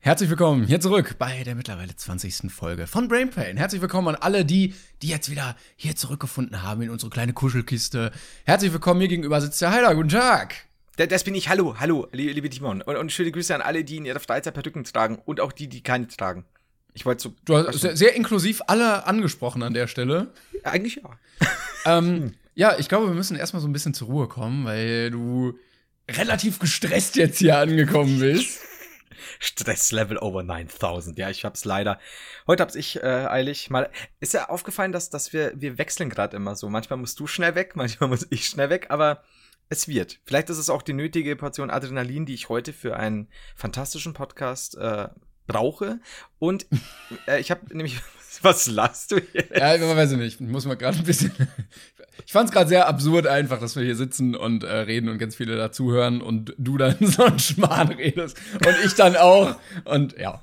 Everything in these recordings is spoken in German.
Herzlich willkommen hier zurück bei der mittlerweile 20. Folge von Brain Pain. Herzlich willkommen an alle, die jetzt wieder hier zurückgefunden haben in unsere kleine Kuschelkiste. Herzlich willkommen, mir gegenüber sitzt der Heiler. Guten Tag. Das bin ich. Hallo, liebe Timon. Und schöne Grüße an alle, die in ihrer Freizeit Perücken tragen und auch die keine tragen. Ich wollte so. Du hast sehr inklusiv alle angesprochen an der Stelle. Eigentlich ja. Ja, ich glaube, wir müssen erstmal so ein bisschen zur Ruhe kommen, weil du relativ gestresst jetzt hier angekommen bist. Stresslevel over 9000. Ja, ich hab's leider. Heute hab's ich eilig mal. Ist ja aufgefallen, dass wir wechseln gerade immer so. Manchmal musst du schnell weg, manchmal muss ich schnell weg, aber es wird. Vielleicht ist es auch die nötige Portion Adrenalin, die ich heute für einen fantastischen Podcast brauche. Und ich habe nämlich. Was lachst du jetzt? Ja, ich weiß nicht. Ich muss mal gerade ein bisschen. Ich fand's gerade sehr absurd einfach, dass wir hier sitzen und reden und ganz viele dazuhören und du dann so einen Schmarrn redest und ich dann auch und ja.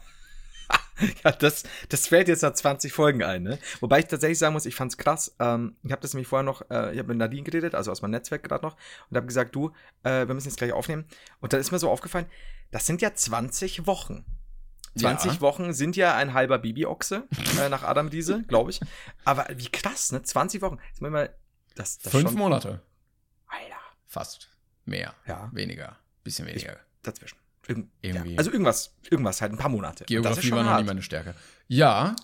Ja, das fällt jetzt nach 20 Folgen ein, ne? Wobei ich tatsächlich sagen muss, ich fand's krass. Ich habe das nämlich vorher noch, ich habe mit Nadine geredet, also aus meinem Netzwerk gerade noch, und habe gesagt, du, wir müssen jetzt gleich aufnehmen. Und dann ist mir so aufgefallen, das sind ja 20 Wochen. 20 Wochen sind ja ein halber Babyochse, nach Adam Diese, glaube ich. Aber wie krass, ne? 20 Wochen. Jetzt mal das 5 schon. Monate. Alter. Fast. Mehr. Ja. Weniger. Bisschen weniger. Dazwischen. Irgendwie. Ja. Also irgendwas halt, ein paar Monate. Geografie war noch nie meine Stärke. Ja,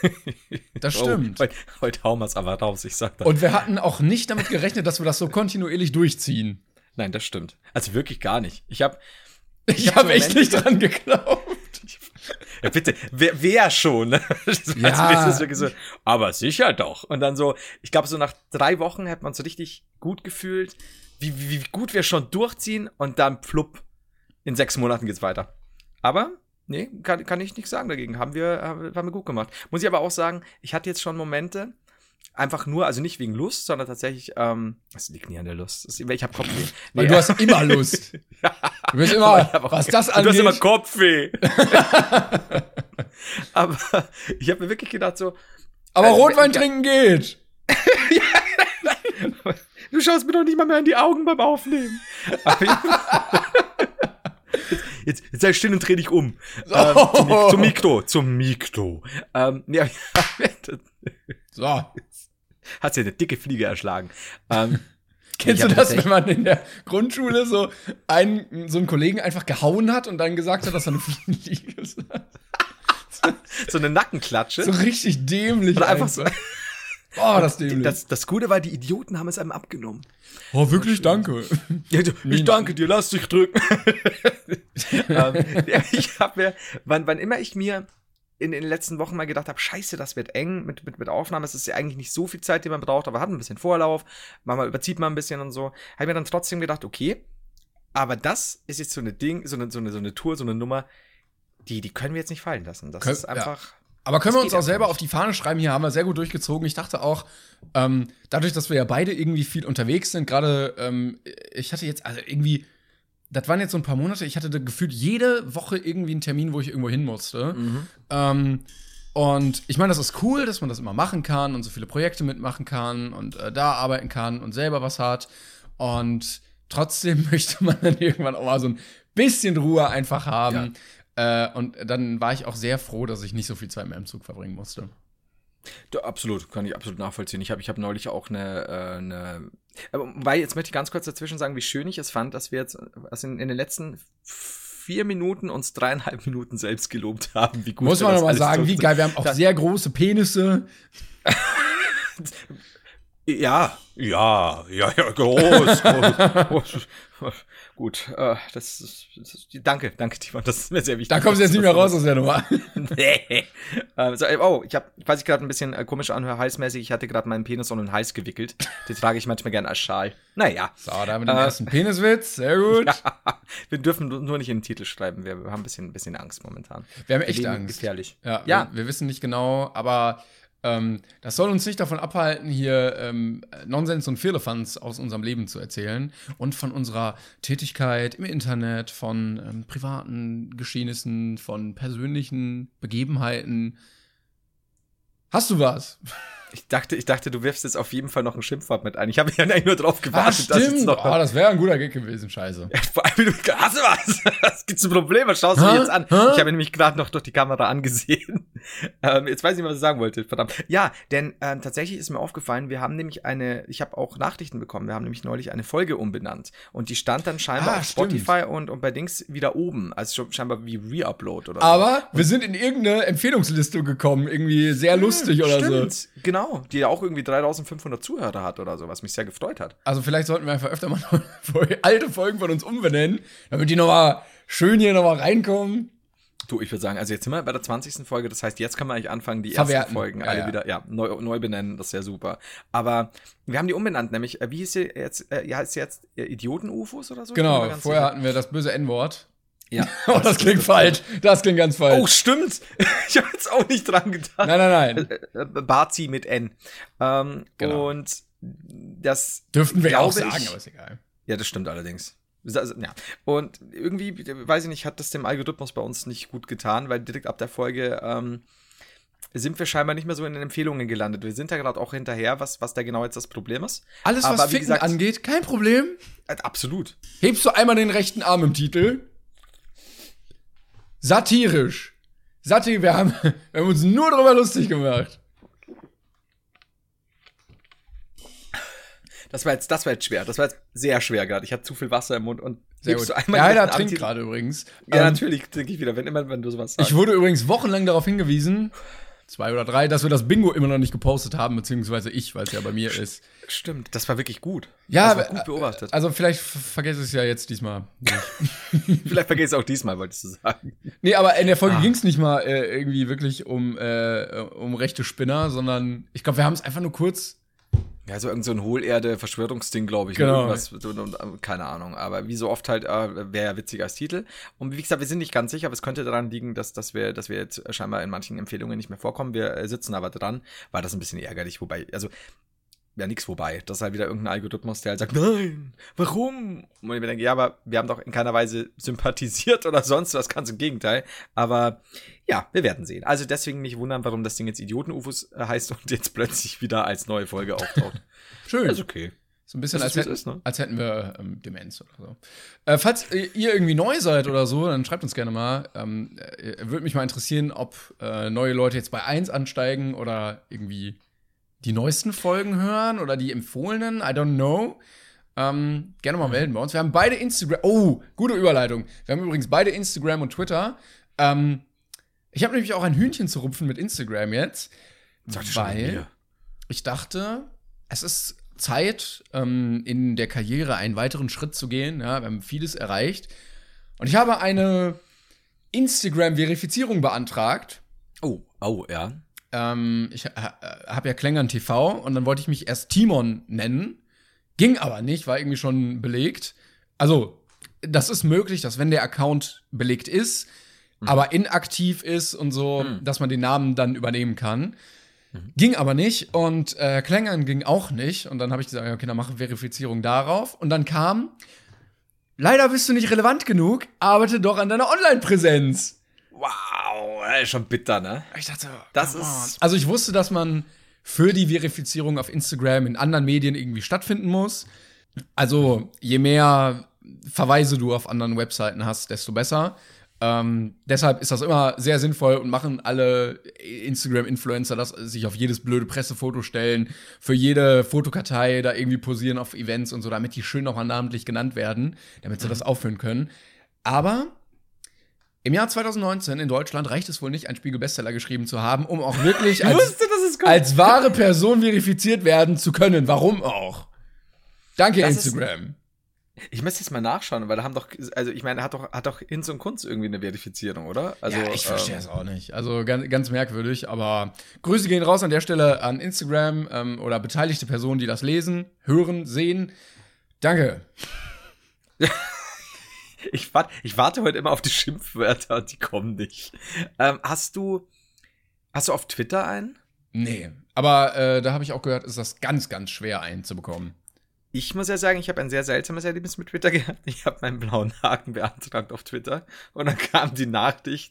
das stimmt. Heute hauen wir es aber raus, ich sag das. Und wir hatten auch nicht damit gerechnet, dass wir das so kontinuierlich durchziehen. Nein, das stimmt. Also wirklich gar nicht. Ich hab echt nicht dran geglaubt. Ja, bitte, wer schon? Ja. So, aber sicher doch. Und dann so, ich glaube, so nach 3 Wochen hat man so richtig gut gefühlt, wie gut wir schon durchziehen und dann plupp, in 6 Monaten geht's weiter. Aber, nee, kann ich nichts sagen dagegen. Haben wir gut gemacht. Muss ich aber auch sagen, ich hatte jetzt schon Momente, einfach nur, also nicht wegen Lust, sondern tatsächlich, das liegt nie an der Lust. Ich habe Kopfweh. Weil du hast immer Lust. Ja. Du bist immer, was das angeht. Du hast immer Kopfweh. Aber ich habe mir wirklich gedacht so. Aber Rotwein trinken geht. Du schaust mir doch nicht mal mehr in die Augen beim Aufnehmen. Jetzt sei still und dreh dich um. Zum Mikro. Ja, so. Hat sie eine dicke Fliege erschlagen. Kennst du das, wenn man in der Grundschule so einen Kollegen einfach gehauen hat und dann gesagt hat, dass er eine Fliege ist? So eine Nackenklatsche. So richtig dämlich. Oder einfach so. Oh, das dämlich. Das Gute war, die Idioten haben es einem abgenommen. Oh, wirklich, danke. Ja, ich danke dir, lass dich drücken. Ich habe mir, wann immer ich mir in den letzten Wochen mal gedacht habe, scheiße, das wird eng mit Aufnahme. Es ist ja eigentlich nicht so viel Zeit, die man braucht, aber hat ein bisschen Vorlauf. Manchmal überzieht man ein bisschen und so. Habe mir dann trotzdem gedacht, okay, aber das ist jetzt so eine Tour, so eine Nummer, die können wir jetzt nicht fallen lassen. Das ist einfach. Ja. Aber können wir uns auch selber auf die Fahne schreiben? Hier haben wir sehr gut durchgezogen. Ich dachte auch, dadurch, dass wir ja beide irgendwie viel unterwegs sind, gerade, ich hatte jetzt, also irgendwie, das waren jetzt so ein paar Monate, ich hatte gefühlt jede Woche irgendwie einen Termin, wo ich irgendwo hin musste. Und ich meine, das ist cool, dass man das immer machen kann und so viele Projekte mitmachen kann und da arbeiten kann und selber was hat. Und trotzdem möchte man dann irgendwann auch mal so ein bisschen Ruhe einfach haben. Ja. Und dann war ich auch sehr froh, dass ich nicht so viel Zeit mehr im Zug verbringen musste. Ja, absolut, kann ich absolut nachvollziehen. Ich hab neulich auch weil jetzt möchte ich ganz kurz dazwischen sagen, wie schön ich es fand, dass wir jetzt in den letzten 4 Minuten uns 3,5 Minuten selbst gelobt haben. Wie gut muss man nochmal sagen, wie geil, wir haben auch sehr große Penisse. Ja, groß. Gut, danke, Timon, das ist mir sehr wichtig. Da kommst du jetzt nicht mehr raus aus der Nummer. Nee. Falls ich gerade ein bisschen komisch anhöre, halsmäßig, ich hatte gerade meinen Penis um den Hals gewickelt. Den trage ich manchmal gerne als Schal. Naja. So, da haben wir den ersten Peniswitz, sehr gut. Ja, wir dürfen nur nicht in den Titel schreiben, wir haben ein bisschen Angst momentan. Wir haben echt Angst. Gefährlich. Ja. Wir wissen nicht genau, aber das soll uns nicht davon abhalten, hier Nonsens und Firlefanz aus unserem Leben zu erzählen und von unserer Tätigkeit im Internet, von privaten Geschehnissen, von persönlichen Begebenheiten. Hast du was? Ich dachte, du wirfst jetzt auf jeden Fall noch ein Schimpfwort mit ein. Ich habe ja eigentlich nur drauf gewartet, dass jetzt noch. Das wäre ein guter Gag gewesen, scheiße. Vor allem, hast du was? Was gibt's ein Problem? Was schaust du mir jetzt an? Ich habe nämlich gerade noch durch die Kamera angesehen. Jetzt weiß ich nicht, was ich sagen wollte. Verdammt. Ja, denn tatsächlich ist mir aufgefallen, wir haben nämlich ich habe auch Nachrichten bekommen, wir haben nämlich neulich eine Folge umbenannt. Und die stand dann scheinbar auf Spotify und bei Dings wieder oben. Also scheinbar wie Reupload oder so. Aber wir sind in irgendeine Empfehlungsliste gekommen, irgendwie sehr lustig oder so. Genau, die ja auch irgendwie 3500 Zuhörer hat oder so, was mich sehr gefreut hat. Also vielleicht sollten wir einfach öfter mal alte Folgen von uns umbenennen, damit die nochmal schön hier nochmal reinkommen. Du, ich würde sagen, also jetzt sind wir bei der 20. Folge, das heißt, jetzt kann man eigentlich anfangen, die Verwerten. ersten Folgen alle wieder neu benennen, das ist ja super. Aber wir haben die umbenannt, nämlich, wie hieß sie jetzt, heißt sie jetzt Idioten-UFOs oder so? Genau, vorher hatten wir das böse N-Wort. Ja. Oh, das klingt falsch. Das klingt ganz falsch. Oh, stimmt. Ich habe jetzt auch nicht dran gedacht. Nein. Bazi mit N. Genau. Und das dürften wir auch sagen, aber ist egal. Ja, das stimmt allerdings. Ja. Und irgendwie, weiß ich nicht, hat das dem Algorithmus bei uns nicht gut getan, weil direkt ab der Folge sind wir scheinbar nicht mehr so in den Empfehlungen gelandet. Wir sind da gerade auch hinterher, was da genau jetzt das Problem ist. Alles, was Ficken angeht, kein Problem. Absolut. Hebst du einmal den rechten Arm im Titel? Satirisch. Wir haben uns nur darüber lustig gemacht. Das war jetzt schwer. Das war jetzt sehr schwer gerade. Ich hatte zu viel Wasser im Mund und sehr gut. Der trinkt gerade übrigens. Ja, natürlich trinke ich wieder, wenn du sowas sagst. Ich wurde übrigens wochenlang darauf hingewiesen, 2 oder 3, dass wir das Bingo immer noch nicht gepostet haben, beziehungsweise ich, weil es ja bei mir ist. Stimmt, das war wirklich gut. Ja, das war gut beobachtet. Also vielleicht vergesse ich es ja jetzt diesmal nicht. Vielleicht vergesse ich es auch diesmal, wolltest du sagen. Nee, aber in der Folge ging es nicht mal irgendwie wirklich um rechte Spinner, sondern ich glaube, wir haben es einfach nur kurz. Ja, so irgend so ein Hohlerde-Verschwörungsding, glaube ich. Genau. Keine Ahnung. Aber wie so oft halt, wäre ja witzig als Titel. Und wie gesagt, wir sind nicht ganz sicher, aber es könnte daran liegen, dass wir jetzt scheinbar in manchen Empfehlungen nicht mehr vorkommen. Wir sitzen aber dran, weil das ein bisschen ärgerlich. Wobei, also, ja, nix wobei. Das ist halt wieder irgendein Algorithmus, der halt sagt, nein, warum? Und ich mir denke, ja, aber wir haben doch in keiner Weise sympathisiert oder sonst was, ganz im Gegenteil. Aber ja, wir werden sehen. Also deswegen nicht wundern, warum das Ding jetzt Idioten-UFOs heißt und jetzt plötzlich wieder als neue Folge auftaucht. Schön. Das ist okay. So ein bisschen, als hätten wir Demenz oder so. Falls ihr irgendwie neu seid oder so, dann schreibt uns gerne mal. Würde mich mal interessieren, ob neue Leute jetzt bei 1 ansteigen oder irgendwie die neuesten Folgen hören oder die empfohlenen. I don't know. Gerne mal melden bei uns. Wir haben beide Instagram. Oh, gute Überleitung. Wir haben übrigens beide Instagram und Twitter. Ich habe nämlich auch ein Hühnchen zu rupfen mit Instagram jetzt. Weil ich dachte, es ist Zeit, in der Karriere einen weiteren Schritt zu gehen. Ja, wir haben vieles erreicht. Und ich habe eine Instagram-Verifizierung beantragt. Oh, ja. Ich habe ja Klängern TV und dann wollte ich mich erst Timon nennen. Ging aber nicht, war irgendwie schon belegt. Also, das ist möglich, dass wenn der Account belegt ist, aber inaktiv ist und so, dass man den Namen dann übernehmen kann. Ging aber nicht und Klängern ging auch nicht. Und dann habe ich gesagt, okay, dann mache Verifizierung darauf. Und dann kam, leider bist du nicht relevant genug, arbeite doch an deiner Online-Präsenz. Wow, schon bitter, ne? Ich dachte, das ist. Also ich wusste, dass man für die Verifizierung auf Instagram in anderen Medien irgendwie stattfinden muss. Also je mehr Verweise du auf anderen Webseiten hast, desto besser. Deshalb ist das immer sehr sinnvoll und machen alle Instagram-Influencer, dass sich auf jedes blöde Pressefoto stellen, für jede Fotokartei da irgendwie posieren auf Events und so, damit die schön nochmal namentlich genannt werden, damit sie das aufführen können. Aber im Jahr 2019 in Deutschland reicht es wohl nicht, einen Spiegel-Bestseller geschrieben zu haben, um auch wirklich als wahre Person verifiziert werden zu können. Warum auch? Danke, Instagram. Ich müsste jetzt mal nachschauen, weil da haben doch, also ich meine, hat doch Hinz und Kunz irgendwie eine Verifizierung, oder? Also, ja, ich verstehe es auch nicht. Also ganz, ganz merkwürdig, aber Grüße gehen raus an der Stelle an Instagram oder beteiligte Personen, die das lesen, hören, sehen. Danke. Ich warte heute immer auf die Schimpfwörter und die kommen nicht. Hast du auf Twitter einen? Nee, aber da habe ich auch gehört, ist das ganz, ganz schwer einzubekommen. Ich muss ja sagen, ich habe ein sehr seltsames Erlebnis mit Twitter gehabt. Ich habe meinen blauen Haken beantragt auf Twitter und dann kam die Nachricht,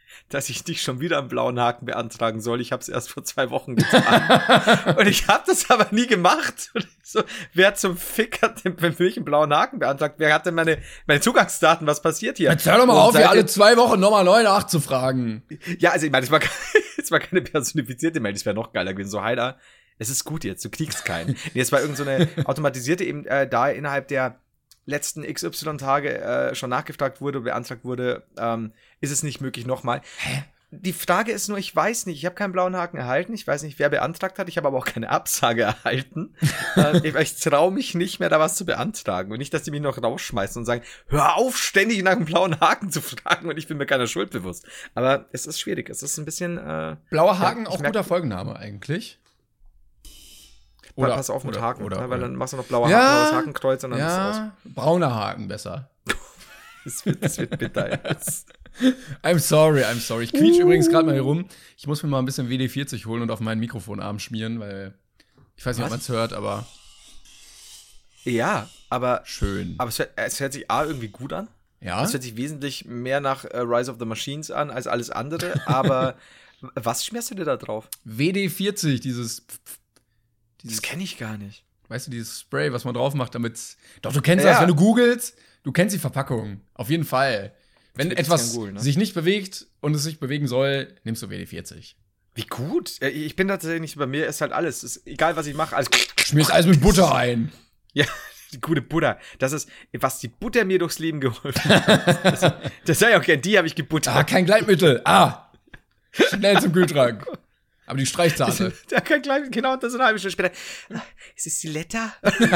dass ich nicht schon wieder einen blauen Haken beantragen soll. Ich habe es erst vor 2 Wochen getan. Und ich habe das aber nie gemacht. Und so, wer zum Fick hat denn für mich einen blauen Haken beantragt? Wer hat denn meine Zugangsdaten? Was passiert hier? Jetzt hör doch mal auf, hier alle 2 Wochen nochmal neu nachzufragen. Ja, also ich meine, es war keine personifizierte Mail, das wäre noch geiler gewesen. So, Heider, es ist gut jetzt, du kriegst keinen. Nee, es war irgend so eine automatisierte, eben da innerhalb der letzten XY-Tage schon nachgefragt wurde, beantragt wurde, ist es nicht möglich nochmal. Die Frage ist nur, ich weiß nicht, ich habe keinen blauen Haken erhalten, ich weiß nicht, wer beantragt hat, ich habe aber auch keine Absage erhalten. Ich traue mich nicht mehr, da was zu beantragen. Und nicht, dass die mich noch rausschmeißen und sagen, hör auf, ständig nach einem blauen Haken zu fragen und ich bin mir keiner Schuld bewusst. Aber es ist schwierig, es ist ein bisschen blauer Haken, auch guter Folgenname eigentlich. Oder pass auf mit Haken, oder, weil dann machst du noch blauer Haken, blaues Hakenkreuz und dann ist es aus. Brauner Haken besser. Das wird bitter jetzt. I'm sorry. Ich quietsch übrigens gerade mal hier rum. Ich muss mir mal ein bisschen WD-40 holen und auf meinen Mikrofonarm schmieren, weil ich weiß nicht, ob man es hört, aber ja, aber schön. Aber es hört sich irgendwie gut an. Ja. Es hört sich wesentlich mehr nach Rise of the Machines an als alles andere, aber was schmierst du dir da drauf? WD-40, dieses das kenne ich gar nicht. Weißt du, dieses Spray, was man drauf macht, damit's. Doch, du kennst das, wenn du googelst, du kennst die Verpackung. Auf jeden Fall. Wenn etwas sich nicht bewegt und es sich bewegen soll, nimmst du WD-40. Wie gut. Ich bin tatsächlich nicht, bei mir ist halt alles. Ist egal, was ich mache. Alles. Schmierst alles mit Butter ein. Ja, die gute Butter. Das ist, was die Butter mir durchs Leben geholfen hat. Das sei auch gern, die habe ich gebuttert. Kein Gleitmittel. Schnell zum Kühlschrank. Aber die Streichsahne. Ja, kein Gleitmittel, genau, das ist eine halbe Stunde später. Ist es die Letter?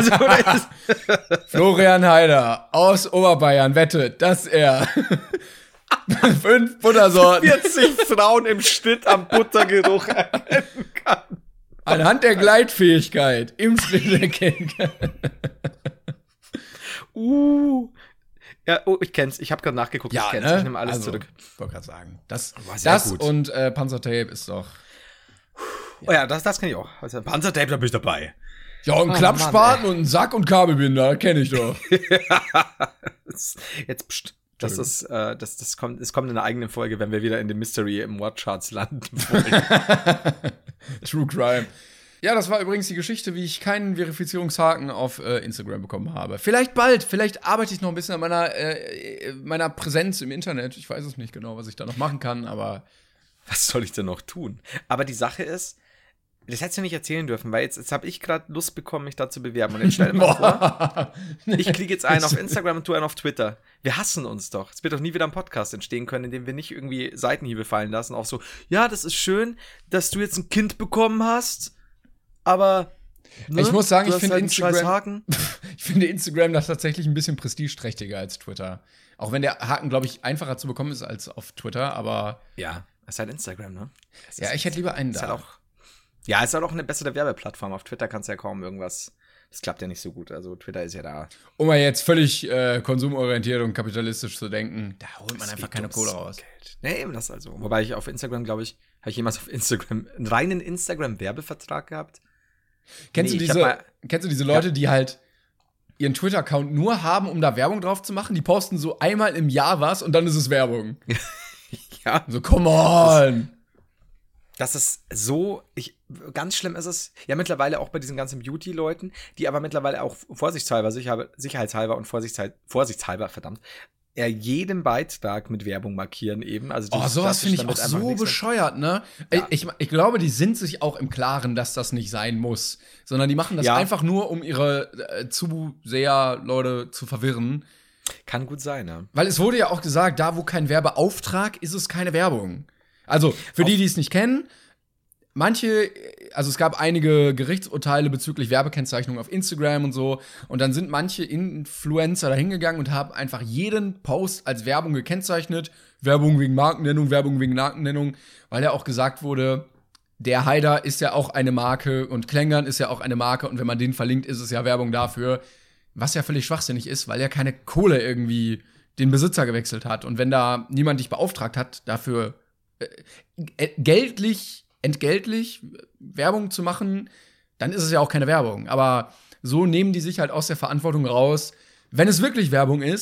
Florian Heider aus Oberbayern wettet, dass er 5 Buttersorten 40 Frauen im Schnitt am Buttergeruch erkennen kann. Anhand der Gleitfähigkeit im Schnitt erkennen kann. Ja, oh, ich kenn's. Ich habe gerade nachgeguckt. Ja, ich kenn's. Ich nehme alles zurück. Ich wollte gerade sagen. Das gut. Und Panzertape ist doch. Ja. Oh ja, das kenne ich auch. Also Panzertape, da bin ich dabei. Ja, und Klappspaten und einen Sack und Kabelbinder, kenne ich doch. Jetzt, pst, das kommt in einer eigenen Folge, wenn wir wieder in den Mystery im Wordcharts landen wollen. True Crime. Ja, das war übrigens die Geschichte, wie ich keinen Verifizierungshaken auf Instagram bekommen habe. Vielleicht bald, vielleicht arbeite ich noch ein bisschen an meiner Präsenz im Internet. Ich weiß es nicht genau, was ich da noch machen kann, aber was soll ich denn noch tun? Aber die Sache ist, das hättest du nicht erzählen dürfen, weil jetzt habe ich gerade Lust bekommen, mich da zu bewerben. Und jetzt stell dir mal vor, ich kriege jetzt einen auf Instagram und du einen auf Twitter. Wir hassen uns doch. Es wird doch nie wieder ein Podcast entstehen können, in dem wir nicht irgendwie Seitenhiebe fallen lassen. Auch so, ja, das ist schön, dass du jetzt ein Kind bekommen hast, aber ne, ich muss sagen, ich finde Instagram ich finde Instagram das tatsächlich ein bisschen prestigeträchtiger als Twitter. Auch wenn der Haken, glaube ich, einfacher zu bekommen ist als auf Twitter, aber ja, es ist halt Instagram, ne? Ja, ich hätte lieber einen da. Halt auch, ja, es ist halt auch eine bessere Werbeplattform. Auf Twitter kannst du ja kaum irgendwas. Das klappt ja nicht so gut. Also Twitter ist ja da. Um mal jetzt völlig konsumorientiert und kapitalistisch zu denken, da holt man einfach keine Kohle raus. Geld. Nee, eben das also. Wobei ich auf Instagram, glaube ich, habe ich jemals auf Instagram einen reinen Instagram-Werbevertrag gehabt. Kennst du diese Leute, die halt ihren Twitter-Account nur haben, um da Werbung drauf zu machen? Die posten so einmal im Jahr was und dann ist es Werbung. Ja. So, come on! Das ist so, ganz schlimm ist es, ja mittlerweile auch bei diesen ganzen Beauty-Leuten, die aber mittlerweile auch sicherheitshalber und vorsichtshalber, verdammt, jeden Beitrag mit Werbung markieren eben. Also sowas finde ich auch so bescheuert, ne? Ja. Ich glaube, die sind sich auch im Klaren, dass das nicht sein muss, sondern die machen das einfach nur, um ihre Zuseher-Leute zu verwirren. Kann gut sein, ne? Weil es wurde ja auch gesagt, da wo kein Werbeauftrag, ist es keine Werbung. Also, für die es nicht kennen, es gab einige Gerichtsurteile bezüglich Werbekennzeichnung auf Instagram und so. Und dann sind manche Influencer da hingegangen und haben einfach jeden Post als Werbung gekennzeichnet. Werbung wegen Markennennung, Werbung wegen Markennennung. Weil ja auch gesagt wurde, der Heider ist ja auch eine Marke und Klängern ist ja auch eine Marke. Und wenn man den verlinkt, ist es ja Werbung dafür. Was ja völlig schwachsinnig ist, weil ja keine Kohle irgendwie den Besitzer gewechselt hat. Und wenn da niemand dich beauftragt hat, dafür entgeltlich Werbung zu machen, dann ist es ja auch keine Werbung. Aber so nehmen die sich halt aus der Verantwortung raus. Wenn es wirklich Werbung ist,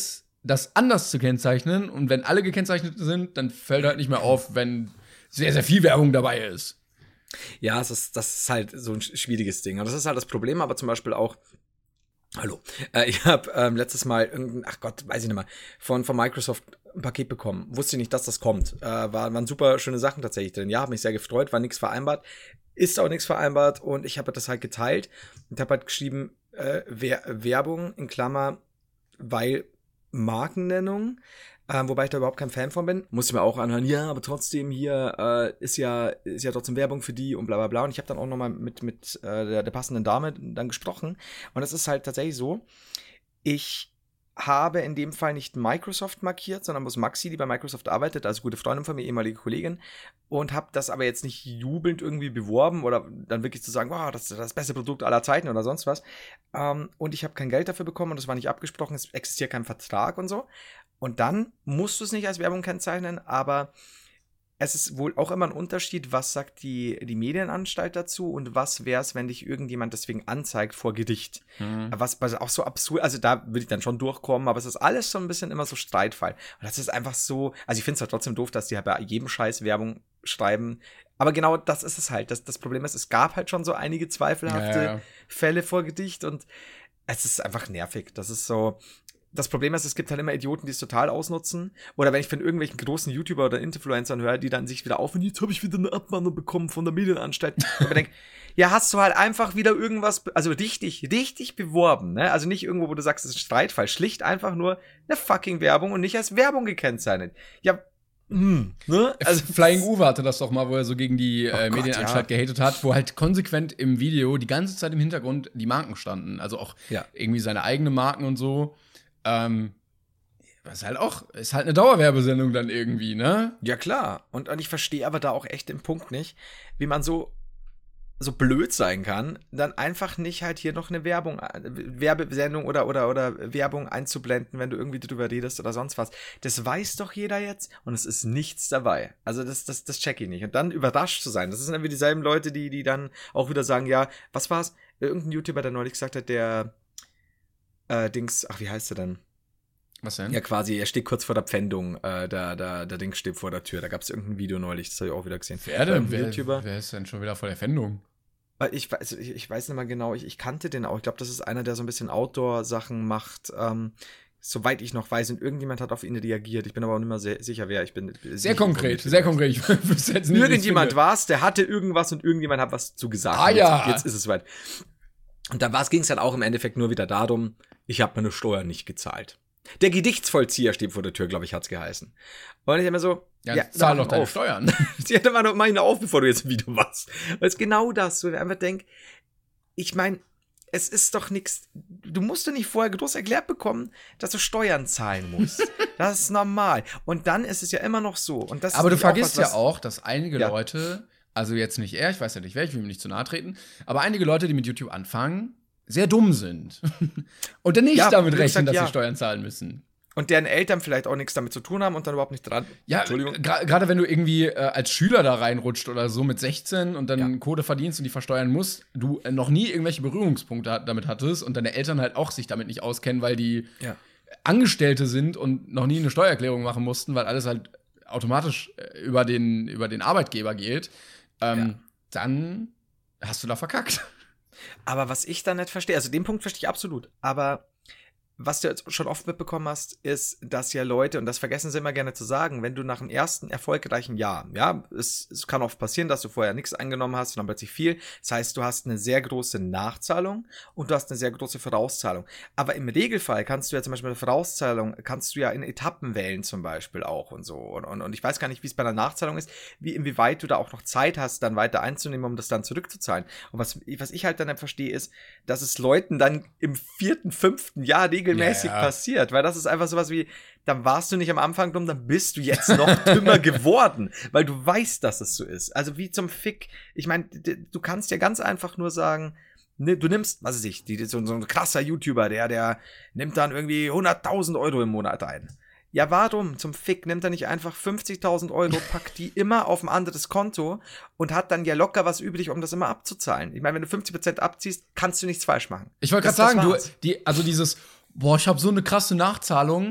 das anders zu kennzeichnen. Und wenn alle gekennzeichnet sind, dann fällt halt nicht mehr auf, wenn sehr, sehr viel Werbung dabei ist. Ja, das ist halt so ein schwieriges Ding. Und das ist halt das Problem, aber zum Beispiel auch, hallo, ich habe letztes Mal ach Gott, weiß ich nicht mehr, von Microsoft ein Paket bekommen. Wusste nicht, dass das kommt. Waren super schöne Sachen tatsächlich drin. Ja, habe mich sehr gefreut, war nichts vereinbart. Ist auch nichts vereinbart und ich habe das halt geteilt und habe halt geschrieben, Werbung in Klammer, weil Markennennung, wobei ich da überhaupt kein Fan von bin. Musste mir auch anhören, ja, aber trotzdem hier ist ja trotzdem Werbung für die und bla bla bla. Und ich habe dann auch nochmal mit der passenden Dame dann gesprochen. Und es ist halt tatsächlich so, ich habe in dem Fall nicht Microsoft markiert, sondern bloß Maxi, die bei Microsoft arbeitet, also gute Freundin von mir, ehemalige Kollegin, und habe das aber jetzt nicht jubelnd irgendwie beworben oder dann wirklich zu sagen, wow, das ist das beste Produkt aller Zeiten oder sonst was. Und ich habe kein Geld dafür bekommen und das war nicht abgesprochen, es existiert kein Vertrag und so. Und dann musst du es nicht als Werbung kennzeichnen, aber es ist wohl auch immer ein Unterschied, was sagt die Medienanstalt dazu und was wäre es, wenn dich irgendjemand deswegen anzeigt vor Gericht. Was auch so absurd, also da würde ich dann schon durchkommen, aber es ist alles so ein bisschen immer so Streitfall. Und das ist einfach so, also ich finde es halt trotzdem doof, dass die halt bei jedem Scheiß Werbung schreiben. Aber genau das ist es halt. Das Problem ist, es gab halt schon so einige zweifelhafte Fälle vor Gericht und es ist einfach nervig. Das ist so. Das Problem ist, es gibt halt immer Idioten, die es total ausnutzen. Oder wenn ich von irgendwelchen großen YouTuber oder Influencern höre, die dann sich wieder und jetzt habe ich wieder eine Abmahnung bekommen von der Medienanstalt. Und ich denke, ja, hast du halt einfach wieder irgendwas, also richtig beworben, ne? Also nicht irgendwo, wo du sagst, es ist ein Streitfall. Schlicht einfach nur eine fucking Werbung und nicht als Werbung gekennzeichnet. Ja, ne? Also Flying Uwe hatte das doch mal, wo er so gegen die Medienanstalt gehatet hat, wo halt konsequent im Video die ganze Zeit im Hintergrund die Marken standen. Also auch irgendwie seine eigenen Marken und so. Was halt auch, ist halt eine Dauerwerbesendung dann irgendwie, ne? Ja, klar. Und ich verstehe aber da auch echt den Punkt nicht, wie man so blöd sein kann, dann einfach nicht halt hier noch eine Werbesendung oder Werbung einzublenden, wenn du irgendwie drüber redest oder sonst was. Das weiß doch jeder jetzt und es ist nichts dabei. Also das check ich nicht. Und dann überrascht zu sein, das sind dann wieder dieselben Leute, die dann auch wieder sagen, ja, was war's? Irgendein YouTuber, der neulich gesagt hat, der wie heißt er denn? Was denn? Ja, quasi, er steht kurz vor der Pfändung, der Dings steht vor der Tür. Da gab es irgendein Video neulich, das habe ich auch wieder gesehen. Wer denn? Wer ist denn schon wieder vor der Pfändung? Ich weiß nicht mal genau, ich kannte den auch. Ich glaube, das ist einer, der so ein bisschen Outdoor-Sachen macht, soweit ich noch weiß. Und irgendjemand hat auf ihn reagiert. Ich bin aber auch nicht mehr sicher, wer. Ich bin sehr konkret. Irgendjemand war es, der hatte irgendwas und irgendjemand hat was zu gesagt. Jetzt ist es weit. Und dann ging es dann auch im Endeffekt nur wieder darum, ich habe meine Steuern nicht gezahlt. Der Gedichtsvollzieher steht vor der Tür, glaube ich, hat's geheißen. Und ich immer so, zahl doch deine Steuern. Ja, dann mach ihn auf, bevor du jetzt ein Video machst. Weil es genau das, wo ich einfach denke, ich meine, es ist doch nichts, du musst doch nicht vorher groß erklärt bekommen, dass du Steuern zahlen musst. Das ist normal. Und dann ist es ja immer noch so. Und das aber du vergisst ja auch, dass einige Leute, also jetzt nicht er, ich weiß ja nicht wer, ich will ihm nicht zu nahe treten, aber einige Leute, die mit YouTube anfangen, sehr dumm sind. Und dann nicht damit rechnen, dass sie Steuern zahlen müssen. Und deren Eltern vielleicht auch nichts damit zu tun haben und dann überhaupt nicht dran. Ja, gerade wenn du irgendwie als Schüler da reinrutscht oder so mit 16 und dann Kohle verdienst und die versteuern musst, du noch nie irgendwelche Berührungspunkte damit hattest und deine Eltern halt auch sich damit nicht auskennen, weil die Angestellte sind und noch nie eine Steuererklärung machen mussten, weil alles halt automatisch über den Arbeitgeber geht, dann hast du da verkackt. Aber was ich da nicht verstehe, also den Punkt verstehe ich absolut, aber was du jetzt schon oft mitbekommen hast, ist, dass ja Leute, und das vergessen sie immer gerne zu sagen, wenn du nach dem ersten erfolgreichen Jahr, es kann oft passieren, dass du vorher nichts eingenommen hast und dann plötzlich viel, das heißt, du hast eine sehr große Nachzahlung und du hast eine sehr große Vorauszahlung. Aber im Regelfall kannst du ja zum Beispiel eine Vorauszahlung, kannst du ja in Etappen wählen zum Beispiel auch und so. Und ich weiß gar nicht, wie es bei einer Nachzahlung ist, inwieweit du da auch noch Zeit hast, dann weiter einzunehmen, um das dann zurückzuzahlen. Und was ich halt dann nicht verstehe, ist, dass es Leuten dann im 4., 5. Jahr regelmäßig passiert, weil das ist einfach sowas wie, dann warst du nicht am Anfang dumm, dann bist du jetzt noch dümmer geworden, weil du weißt, dass es so ist. Also wie zum Fick, ich meine, du kannst ja ganz einfach nur sagen, ne, du nimmst, was weiß ich, so ein krasser YouTuber, der nimmt dann irgendwie 100.000 Euro im Monat ein. Ja, warum zum Fick nimmt er nicht einfach 50.000 Euro, packt die immer auf ein anderes Konto und hat dann ja locker was übrig, um das immer abzuzahlen? Ich meine, wenn du 50% abziehst, kannst du nichts falsch machen. Ich wollte gerade sagen, ich habe so eine krasse Nachzahlung.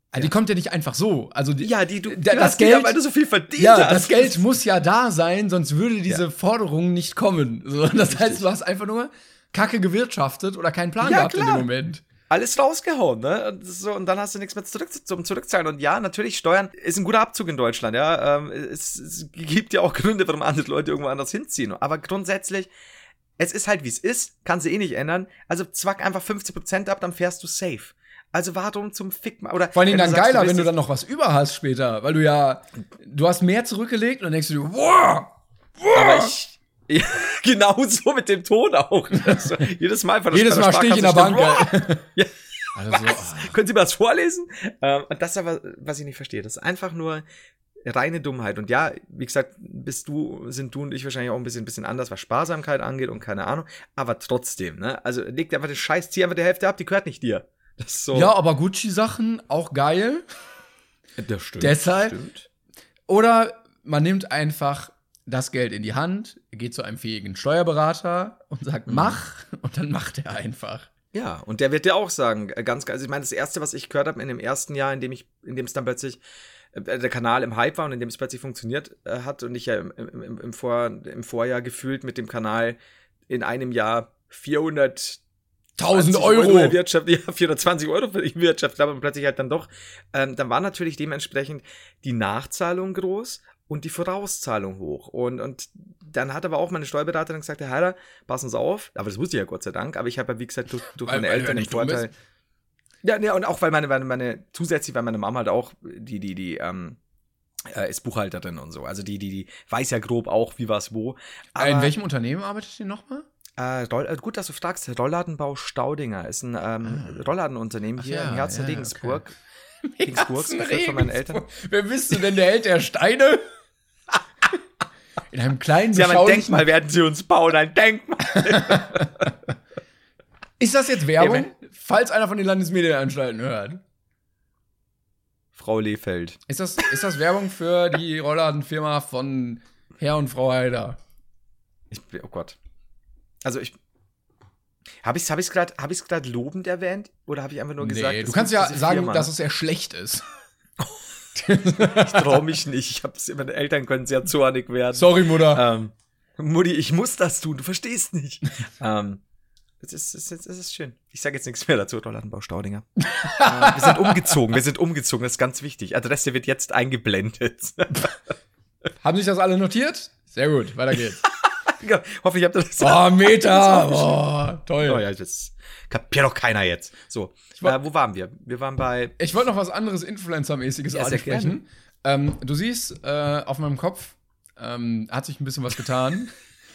Also die kommt ja nicht einfach so. Also das Geld, weil du so viel verdient hast. Ja, das Geld muss ja da sein, sonst würde diese Forderung nicht kommen. So, das heißt, du hast einfach nur Kacke gewirtschaftet oder keinen Plan gehabt in dem Moment. Alles rausgehauen, ne? Und dann hast du nichts mehr zum Zurückzahlen. Und ja, natürlich, Steuern ist ein guter Abzug in Deutschland, ja. Es gibt ja auch Gründe, warum andere Leute irgendwo anders hinziehen. Aber grundsätzlich, es ist halt, wie es ist, kann sie eh nicht ändern. Also zwack einfach 50% ab, dann fährst du safe. Also warum zum Fick mal? Oder vor allem dann geiler, wenn du dann noch was über hast später. Weil du hast mehr zurückgelegt und dann denkst du, wow! Aber ja, genau so mit dem Ton auch. Also, jedes Mal stehe ich in der Bank. Ja. Also, können Sie mal was vorlesen? Und das ist aber, was ich nicht verstehe. Das ist einfach nur reine Dummheit. Und ja, wie gesagt, sind du und ich wahrscheinlich auch ein bisschen anders, was Sparsamkeit angeht und keine Ahnung. Aber trotzdem, ne? Also leg dir einfach den Scheiß, zieh einfach die Hälfte ab, die gehört nicht dir. Das ist so. Ja, aber Gucci-Sachen auch geil. Das stimmt. Deshalb. Stimmt. Oder man nimmt einfach das Geld in die Hand, geht zu einem fähigen Steuerberater und sagt, mach, und dann macht er einfach. Ja, und der wird dir auch sagen, also ich meine, das Erste, was ich gehört habe in dem ersten Jahr, in dem es dann plötzlich der Kanal im Hype war und in dem es plötzlich funktioniert hat und ich ja im Vorjahr gefühlt mit dem Kanal in einem Jahr 400.000 Euro erwirtschaftet, ja, 420 Euro erwirtschaftet, aber plötzlich halt dann doch, dann war natürlich dementsprechend die Nachzahlung groß und die Vorauszahlung hoch. Und dann hat aber auch meine Steuerberaterin gesagt, Herr Heiler, passen Sie auf. Aber das wusste ich ja Gott sei Dank. Aber ich habe ja, wie gesagt, durch meine Eltern den Vorteil. Ja, und auch weil zusätzlich, weil meine Mama halt auch ist Buchhalterin und so. Also die weiß ja grob auch, wie was wo. Aber in welchem Unternehmen arbeitet ihr nochmal? Gut, dass du fragst. Rollladenbau Staudinger ist ein Rollladenunternehmen hier im Herzen Regensburg. Okay. Regensburg, von meinen Eltern. Wer bist du denn, der Held der Steine? In einem kleinen Sie haben ein Denkmal, werden sie uns bauen, ein Denkmal. Ist das jetzt Werbung? Falls einer von den Landesmedienanstalten hört. Frau Lehfeld. Ist das Werbung für die Rollladenfirma von Herr und Frau Heider? Oh Gott. Also Habe ich es gerade lobend erwähnt? Oder habe ich einfach nur gesagt, du kannst ja sagen, dass es sehr schlecht ist. Ich traue mich nicht. Meine Eltern können sehr zornig werden. Sorry, Mutter. Mutti, ich muss das tun. Du verstehst nicht. Es ist schön. Ich sage jetzt nichts mehr dazu. Rollladenbau Staudinger. Wir sind umgezogen. Das ist ganz wichtig. Adresse wird jetzt eingeblendet. Haben sich das alle notiert? Sehr gut. Weiter geht's. Ja, hoffe, ich habe das. Oh, Meter! Oh, toll. Oh ja, das kapiert doch keiner jetzt. So, wo waren wir? Wir waren bei. Ich wollte noch was anderes Influencer-mäßiges ansprechen. Du siehst, auf meinem Kopf hat sich ein bisschen was getan.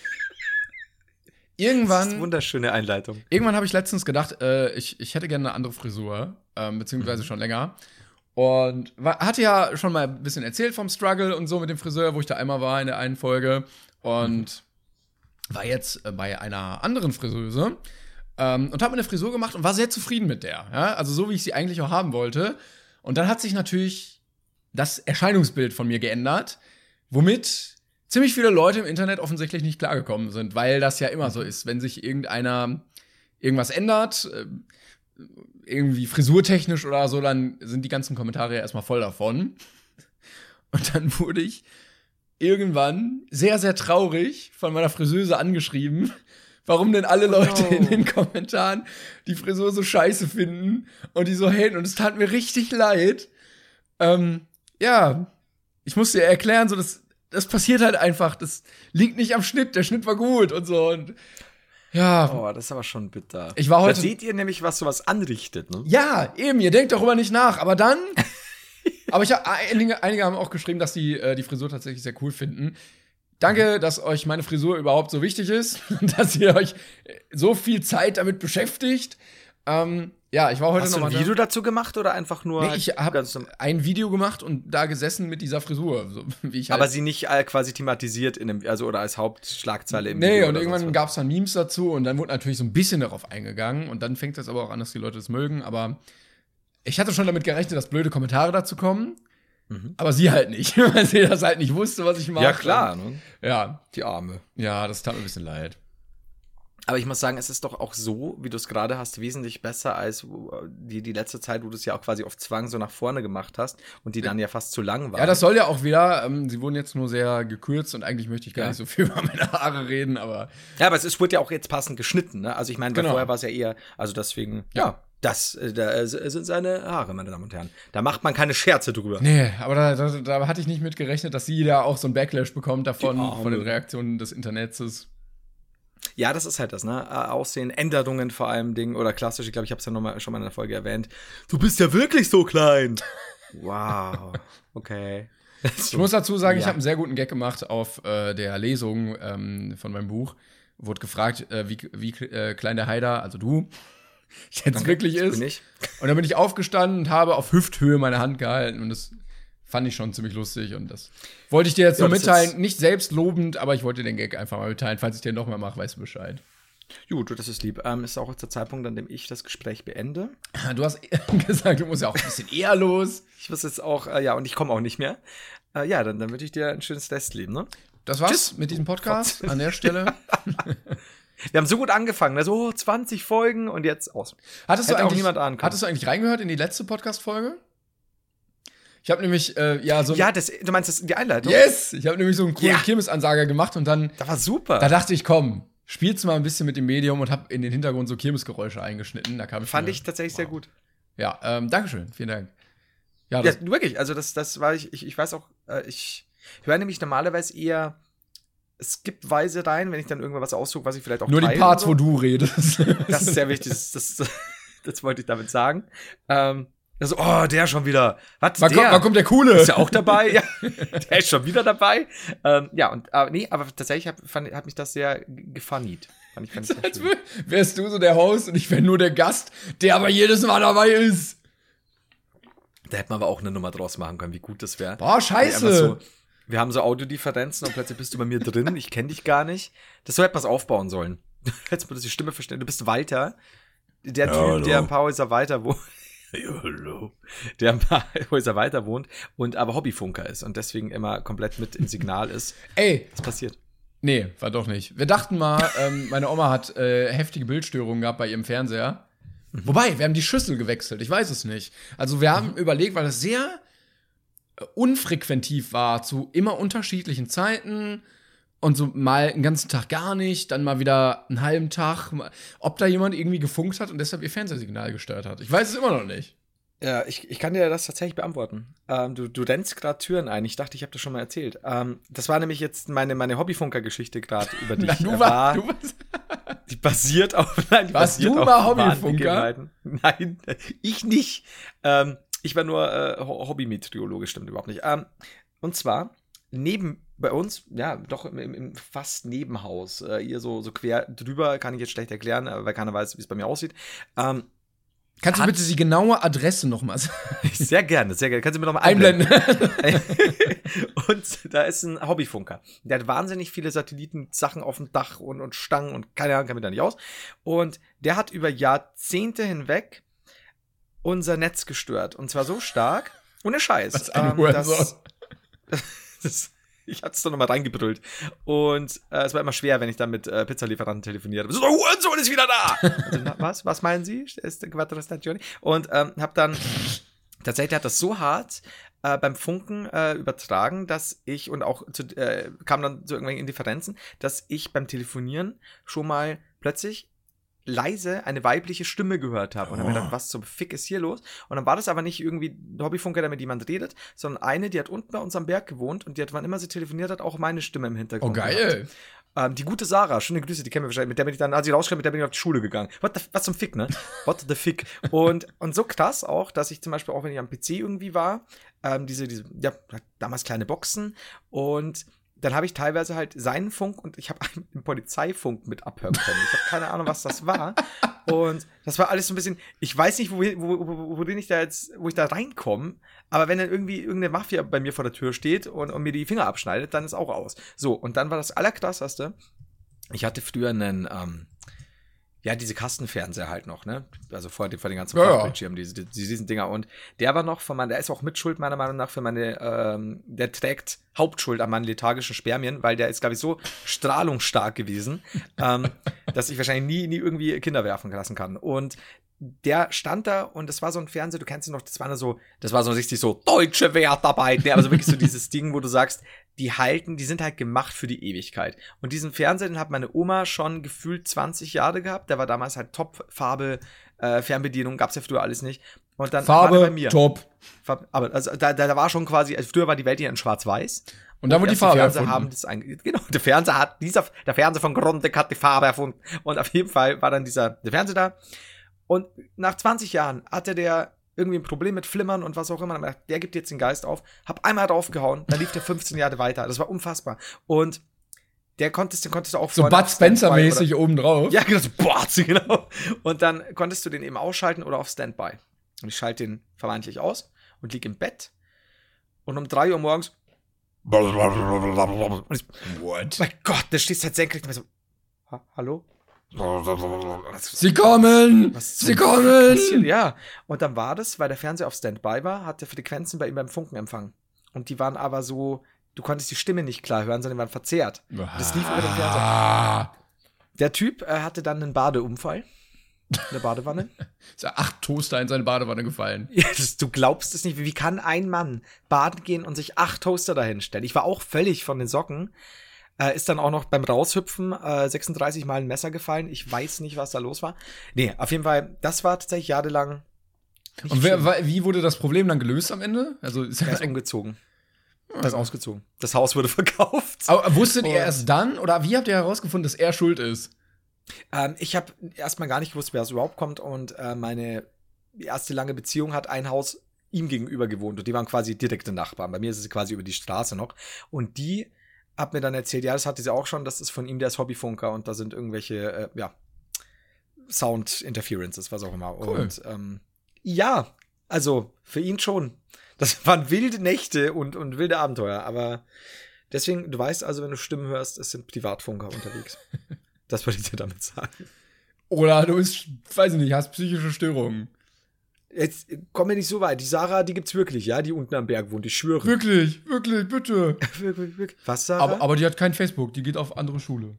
Das ist eine wunderschöne Einleitung. Irgendwann habe ich letztens gedacht, ich hätte gerne eine andere Frisur, beziehungsweise schon länger. Und hatte ja schon mal ein bisschen erzählt vom Struggle und so mit dem Friseur, wo ich da einmal war in der einen Folge. Und war jetzt bei einer anderen Friseuse und habe mir eine Frisur gemacht und war sehr zufrieden mit der. Ja? Also so, wie ich sie eigentlich auch haben wollte. Und dann hat sich natürlich das Erscheinungsbild von mir geändert, womit ziemlich viele Leute im Internet offensichtlich nicht klargekommen sind, weil das ja immer so ist, wenn sich irgendeiner irgendwas ändert, irgendwie frisurtechnisch oder so, dann sind die ganzen Kommentare ja erstmal voll davon. Und dann wurde ich irgendwann sehr, sehr traurig von meiner Friseuse angeschrieben, warum denn alle Leute in den Kommentaren die Frisur so scheiße finden und die so haten. Und es tat mir richtig leid. Ja, ich musste ihr erklären, so das passiert halt einfach. Das liegt nicht am Schnitt. Der Schnitt war gut und so. Und ja. Oh, das ist aber schon bitter. Ich war heute. Da seht ihr nämlich, was sowas anrichtet, ne? Ja, eben. Ihr denkt darüber nicht nach. Aber dann. Aber einige haben auch geschrieben, dass die Frisur tatsächlich sehr cool finden. Danke, dass euch meine Frisur überhaupt so wichtig ist und dass ihr euch so viel Zeit damit beschäftigt. Ja, ich war heute noch mal. Hast du ein Video dazu gemacht oder einfach nur? Nee, ich habe ein Video gemacht und da gesessen mit dieser Frisur, so wie ich halt. Aber sie nicht quasi thematisiert oder als Hauptschlagzeile im Video. Nee, und irgendwann gab es dann Memes dazu und dann wurde natürlich so ein bisschen darauf eingegangen und dann fängt das aber auch an, dass die Leute das mögen, aber ich hatte schon damit gerechnet, dass blöde Kommentare dazu kommen, aber sie halt nicht, weil sie das halt nicht wusste, was ich mache. Ja, klar, ne? Ja. Die Arme. Ja, das tat mir ein bisschen leid. Aber ich muss sagen, es ist doch auch so, wie du es gerade hast, wesentlich besser als die letzte Zeit, wo du es ja auch quasi auf Zwang so nach vorne gemacht hast und die dann ja fast zu lang war. Ja, das soll ja auch wieder, sie wurden jetzt nur sehr gekürzt und eigentlich möchte ich gar nicht so viel über meine Haare reden, aber. Ja, aber es wurde ja auch jetzt passend geschnitten, ne? Also ich meine, vorher war es ja eher, also deswegen, das sind seine Haare, meine Damen und Herren. Da macht man keine Scherze drüber. Nee, aber da hatte ich nicht mit gerechnet, dass sie da auch so ein Backlash bekommt davon, von den Reaktionen des Internets. Ja, das ist halt das, ne? Aussehen, Änderungen vor allem Dingen oder klassisch, ich glaube, ich habe es ja schon mal in der Folge erwähnt. Du bist ja wirklich so klein. Wow. Okay. Ich muss dazu sagen, ich habe einen sehr guten Gag gemacht auf der Lesung von meinem Buch. Wurde gefragt, wie klein der Haider, also du, jetzt wirklich ist. Bin ich. Und dann bin ich aufgestanden und habe auf Hüfthöhe meine Hand gehalten und das fand ich schon ziemlich lustig und das wollte ich dir jetzt so mitteilen. Nicht selbstlobend, aber ich wollte den Gag einfach mal mitteilen. Falls ich den noch mal mache, weißt du Bescheid. Gut, das ist lieb. Ist auch der Zeitpunkt, an dem ich das Gespräch beende. Du hast gesagt, du musst ja auch ein bisschen eher los. Ich muss jetzt auch, und ich komme auch nicht mehr. Dann wünsche ich dir ein schönes Restleben, ne? Das war's mit diesem Podcast an der Stelle. Wir haben so gut angefangen, ne? So 20 Folgen und jetzt aus. Hattest du eigentlich reingehört in die letzte Podcast-Folge? Ich habe nämlich, du meinst die Einleitung? Yes! Ich habe nämlich so einen coolen Kirmesansager gemacht und dann. Das war super. Da dachte ich, komm, spiel's mal ein bisschen mit dem Medium und habe in den Hintergrund so Kirmesgeräusche eingeschnitten. Da kam Fand ich tatsächlich sehr gut. Ja, Dankeschön, vielen Dank. Ja, wirklich, also das war ich weiß auch, ich höre nämlich normalerweise eher skip-weise rein, wenn ich dann irgendwas aussuche, was ich vielleicht auch nur die Parts, wo du redest. Das ist sehr wichtig, das wollte ich damit sagen. Also, der schon wieder. Was? Wann kommt der Coole? Ist ja auch dabei. Ja, der ist schon wieder dabei. Aber tatsächlich hat mich das sehr gefunnied. Fand ich sehr als wärst du so der Host und ich wäre nur der Gast, der aber jedes Mal dabei ist. Da hätte man aber auch eine Nummer draus machen können, wie gut das wäre. Boah, scheiße. Wir haben so Audiodifferenzen und plötzlich bist du bei mir drin. Ich kenne dich gar nicht. So hätte man es aufbauen sollen. Hättest du die Stimme verstehen. Du bist Walter. Der Typ, der ein paar Häuser weiter wohnt. Der ein paar Häuser weiter wohnt und aber Hobbyfunker ist und deswegen immer komplett mit im Signal ist. Ey. Was passiert? Nee, war doch nicht. Wir dachten mal, meine Oma hat heftige Bildstörungen gehabt bei ihrem Fernseher. Wobei, wir haben die Schüssel gewechselt. Ich weiß es nicht. Also wir haben überlegt, weil das sehr unfrequentiv war, zu immer unterschiedlichen Zeiten und so mal einen ganzen Tag gar nicht, dann mal wieder einen halben Tag, ob da jemand irgendwie gefunkt hat und deshalb ihr Fernsehsignal gestört hat. Ich weiß es immer noch nicht. Ja, ich kann dir das tatsächlich beantworten. Du rennst gerade Türen ein. Ich dachte, ich habe das schon mal erzählt. Das war nämlich jetzt meine Hobbyfunker-Geschichte gerade über dich. Die basiert auf. Warst du mal Hobbyfunker? Nein, ich nicht. Ich war nur Hobbymeteorologe, stimmt überhaupt nicht. Und zwar bei uns, ja, doch im fast Nebenhaus, hier so quer drüber, kann ich jetzt schlecht erklären, weil keiner weiß, wie es bei mir aussieht. Kannst du bitte die genaue Adresse noch mal sagen? Sehr gerne, sehr gerne. Kannst du mir noch mal einblenden? Und da ist ein Hobbyfunker. Der hat wahnsinnig viele Satellitensachen auf dem Dach und Stangen und keine Ahnung, kann mir da nicht aus. Und der hat über Jahrzehnte hinweg unser Netz gestört. Und zwar so stark, ohne Scheiß. Was ein Hurensohn. Ich hatte es doch nochmal reingebrüllt. Und es war immer schwer, wenn ich dann mit Pizzalieferanten telefonierte. So, der Hurensohn ist wieder da! Also, was meinen Sie? Und hab dann, tatsächlich hat das so hart beim Funken übertragen, dass ich, und auch kam dann zu irgendwelchen Indifferenzen, dass ich beim Telefonieren schon mal plötzlich leise eine weibliche Stimme gehört habe. Und dann habe ich gedacht, was zum Fick ist hier los? Und dann war das aber nicht irgendwie ein Hobbyfunker, der mit jemand redet, sondern eine, die hat unten bei uns am Berg gewohnt und die hat, wann immer sie telefoniert hat, auch meine Stimme im Hintergrund. Oh, geil. Die gute Sarah, schöne Grüße, die kennen wir wahrscheinlich, mit der bin ich dann, als ich rauskam, mit der bin ich auf die Schule gegangen. Was zum Fick, ne? What the Fick? Und so krass auch, dass ich zum Beispiel auch, wenn ich am PC irgendwie war, damals kleine Boxen und dann habe ich teilweise halt seinen Funk und ich habe einen Polizeifunk mit abhören können. Ich habe keine Ahnung, was das war. Und das war alles so ein bisschen, ich weiß nicht, wo ich da reinkomme, aber wenn dann irgendwie irgendeine Mafia bei mir vor der Tür steht und mir die Finger abschneidet, dann ist auch aus. So, und dann war das Allerkrasseste, ich hatte früher einen, diese Kastenfernseher halt noch, ne? Also vor den ganzen Flachbildschirmen, diesen Dinger. Und der war noch der ist auch Mitschuld meiner Meinung nach der trägt Hauptschuld an meinen lethargischen Spermien, weil der ist, glaube ich, so strahlungsstark gewesen, dass ich wahrscheinlich nie irgendwie Kinder werfen lassen kann. Und der stand da und das war so ein Fernseher, du kennst ihn noch, das war so richtig so deutsche Wertarbeit, ne? Aber so wirklich so dieses Ding, wo du sagst, die sind halt gemacht für die Ewigkeit. Und diesen Fernseher, den hat meine Oma schon gefühlt 20 Jahre gehabt, der war damals halt Top-Farbe, Fernbedienung, gab's ja früher alles nicht. Und dann Farbe, war der bei mir. top. Aber also da war schon quasi, also früher war die Welt ja in Schwarz-Weiß. Und dann wurde die Farbe erfunden. Genau, der Fernseher von Grundig hat die Farbe erfunden. Und auf jeden Fall war dann der Fernseher da. Und nach 20 Jahren hatte der irgendwie ein Problem mit Flimmern und was auch immer. Der gibt jetzt den Geist auf. Hab einmal draufgehauen, dann lief der 15 Jahre weiter. Das war unfassbar. Und den konntest du auch so Bud Spencer-mäßig obendrauf. Ja, genau, so Botze, genau. Und dann konntest du den eben ausschalten oder auf Standby. Und ich schalte den vermeintlich aus und lieg im Bett. Und um 3 Uhr morgens und ich, What? mein Gott, der steht halt senkrecht und so, hallo? Sie kommen! Sie kommen! Ja, und dann war das, weil der Fernseher auf Standby war, hat der Frequenzen bei ihm beim Funken empfangen. Und die waren aber so, du konntest die Stimme nicht klar hören, sondern die waren verzerrt. Das lief über den Fernseher. Der Typ hatte dann einen Badeunfall in der Badewanne. Ist ja 8 Toaster in seine Badewanne gefallen. Ja, du glaubst es nicht. Wie kann ein Mann baden gehen und sich 8 Toaster dahin stellen? Ich war auch völlig von den Socken. Ist dann auch noch beim Raushüpfen 36 Mal ein Messer gefallen. Ich weiß nicht, was da los war. Nee, auf jeden Fall, das war tatsächlich jahrelang. Und wie wurde das Problem dann gelöst am Ende? Also ist er ist umgezogen. Er ist ausgezogen. Das Haus wurde verkauft. Aber wusstet ihr erst dann? Oder wie habt ihr herausgefunden, dass er schuld ist? Ich habe erstmal gar nicht gewusst, wer es überhaupt kommt. Und meine erste lange Beziehung hat ein Haus ihm gegenüber gewohnt. Und die waren quasi direkte Nachbarn. Bei mir ist es quasi über die Straße noch. Und die hat mir dann erzählt, ja, das hatte sie auch schon, das ist von ihm, der ist Hobbyfunker. Und da sind irgendwelche, Sound Interferences, was auch immer. Cool. Und ja, also für ihn schon. Das waren wilde Nächte und wilde Abenteuer. Aber deswegen, du weißt also, wenn du Stimmen hörst, es sind Privatfunker unterwegs. Das wollte ich dir damit sagen. Oder du bist, weiß ich nicht, hast psychische Störungen. Jetzt kommen wir nicht so weit. Die Sarah, die gibt's wirklich, ja, die unten am Berg wohnt, ich schwöre. Wirklich, bitte. wirklich. Was, Sarah? Aber die hat kein Facebook, die geht auf andere Schule.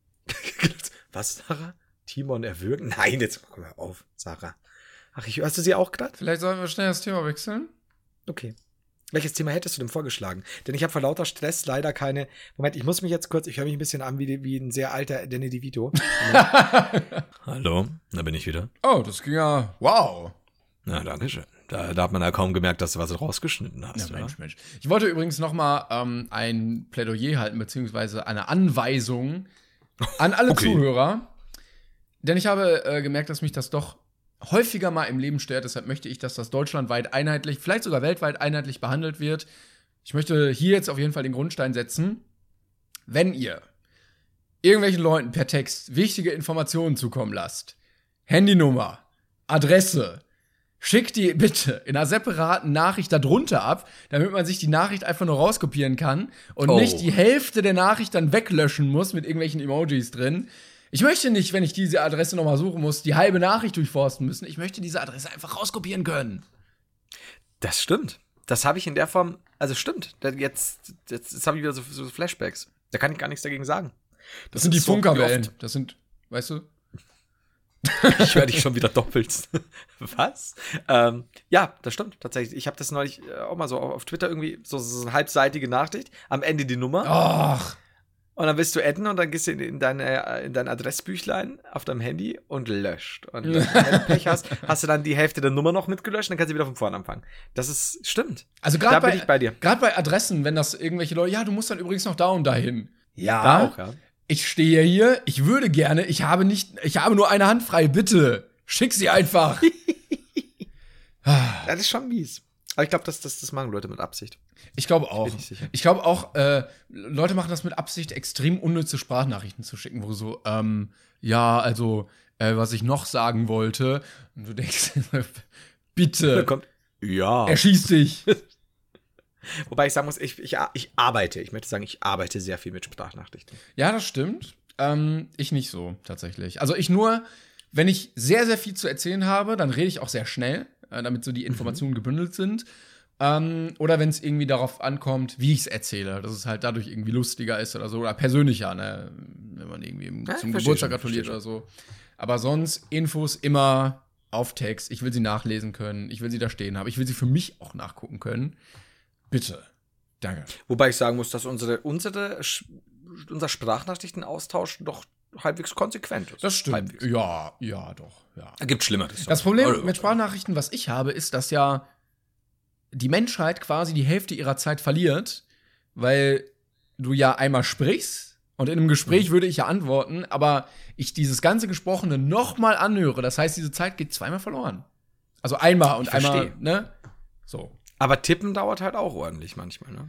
Was, Sarah? Timon erwürgen? Nein, jetzt komm mal auf, Sarah. Ach, hörst du sie auch gerade? Vielleicht sollen wir schnell das Thema wechseln? Okay. Welches Thema hättest du denn vorgeschlagen? Denn ich habe vor lauter Stress leider keine. Moment, ich muss mich jetzt kurz. Ich höre mich ein bisschen an wie ein sehr alter Danny DeVito. Hallo, da bin ich wieder. Oh, das ging ja. Wow. Na, danke schön. Da hat man ja kaum gemerkt, dass du was rausgeschnitten hast. Ja, Mensch. Ich wollte übrigens noch mal ein Plädoyer halten, beziehungsweise eine Anweisung an alle Zuhörer. Denn ich habe gemerkt, dass mich das doch häufiger mal im Leben stört. Deshalb möchte ich, dass das deutschlandweit einheitlich, vielleicht sogar weltweit einheitlich behandelt wird. Ich möchte hier jetzt auf jeden Fall den Grundstein setzen. Wenn ihr irgendwelchen Leuten per Text wichtige Informationen zukommen lasst, Handynummer, Adresse, schickt die bitte in einer separaten Nachricht darunter ab, damit man sich die Nachricht einfach nur rauskopieren kann und nicht die Hälfte der Nachricht dann weglöschen muss mit irgendwelchen Emojis drin. Ich möchte nicht, wenn ich diese Adresse nochmal suchen muss, die halbe Nachricht durchforsten müssen. Ich möchte diese Adresse einfach rauskopieren können. Das stimmt. Das habe ich in der Form, also stimmt. Jetzt habe ich wieder so Flashbacks. Da kann ich gar nichts dagegen sagen. Das sind die so Funkerwellen. Das sind, weißt du? Ich höre dich schon wieder doppelt. Was? Ja, das stimmt tatsächlich. Ich habe das neulich auch mal so auf Twitter irgendwie so eine halbseitige Nachricht. Am Ende die Nummer. Ach. Und dann willst du adden und dann gehst du in dein Adressbüchlein auf deinem Handy und löscht. Und wenn du Pech hast du dann die Hälfte der Nummer noch mitgelöscht, dann kannst du wieder von vorne anfangen. stimmt. Also da bin ich bei dir. Gerade bei Adressen, wenn das irgendwelche Leute, ja, du musst dann übrigens noch da und dahin. Ja, auch, ja. Ich stehe hier, ich würde gerne, ich habe nur eine Hand frei, bitte. Schick sie einfach. Das ist schon mies. Aber ich glaube, das machen Leute mit Absicht. Ich glaube auch. Bin ich sicher. Ich glaube auch, Leute machen das mit Absicht, extrem unnütze Sprachnachrichten zu schicken, wo so, was ich noch sagen wollte. Und du denkst, bitte. Da kommt, ja. Erschieß dich. Wobei ich sagen muss, ich arbeite sehr viel mit Sprachnachrichten. Ja, das stimmt. Ich nicht so, tatsächlich. Also ich nur, wenn ich sehr, sehr viel zu erzählen habe, dann rede ich auch sehr schnell, damit so die Informationen gebündelt sind. Oder wenn es irgendwie darauf ankommt, wie ich es erzähle, dass es halt dadurch irgendwie lustiger ist oder so, oder persönlicher, ne? wenn man irgendwie Ja, zum verstehe Geburtstag schon, gratuliert verstehe oder so. Aber sonst Infos immer auf Text. Ich will sie nachlesen können. Ich will sie da stehen haben. Ich will sie für mich auch nachgucken können. Bitte. Danke. Wobei ich sagen muss, dass unser Sprachnachrichtenaustausch doch halbwegs konsequent ist. Das stimmt. Halbwegs. Ja, doch. Ja. Da gibt Schlimmeres. Das Problem mit Sprachnachrichten, was ich habe, ist, dass ja die Menschheit quasi die Hälfte ihrer Zeit verliert, weil du ja einmal sprichst und in einem Gespräch würde ich ja antworten, aber ich dieses ganze Gesprochene nochmal anhöre. Das heißt, diese Zeit geht zweimal verloren. Also einmal und Ich einmal, verstehe. ne? So. Aber Tippen dauert halt auch ordentlich manchmal, ne?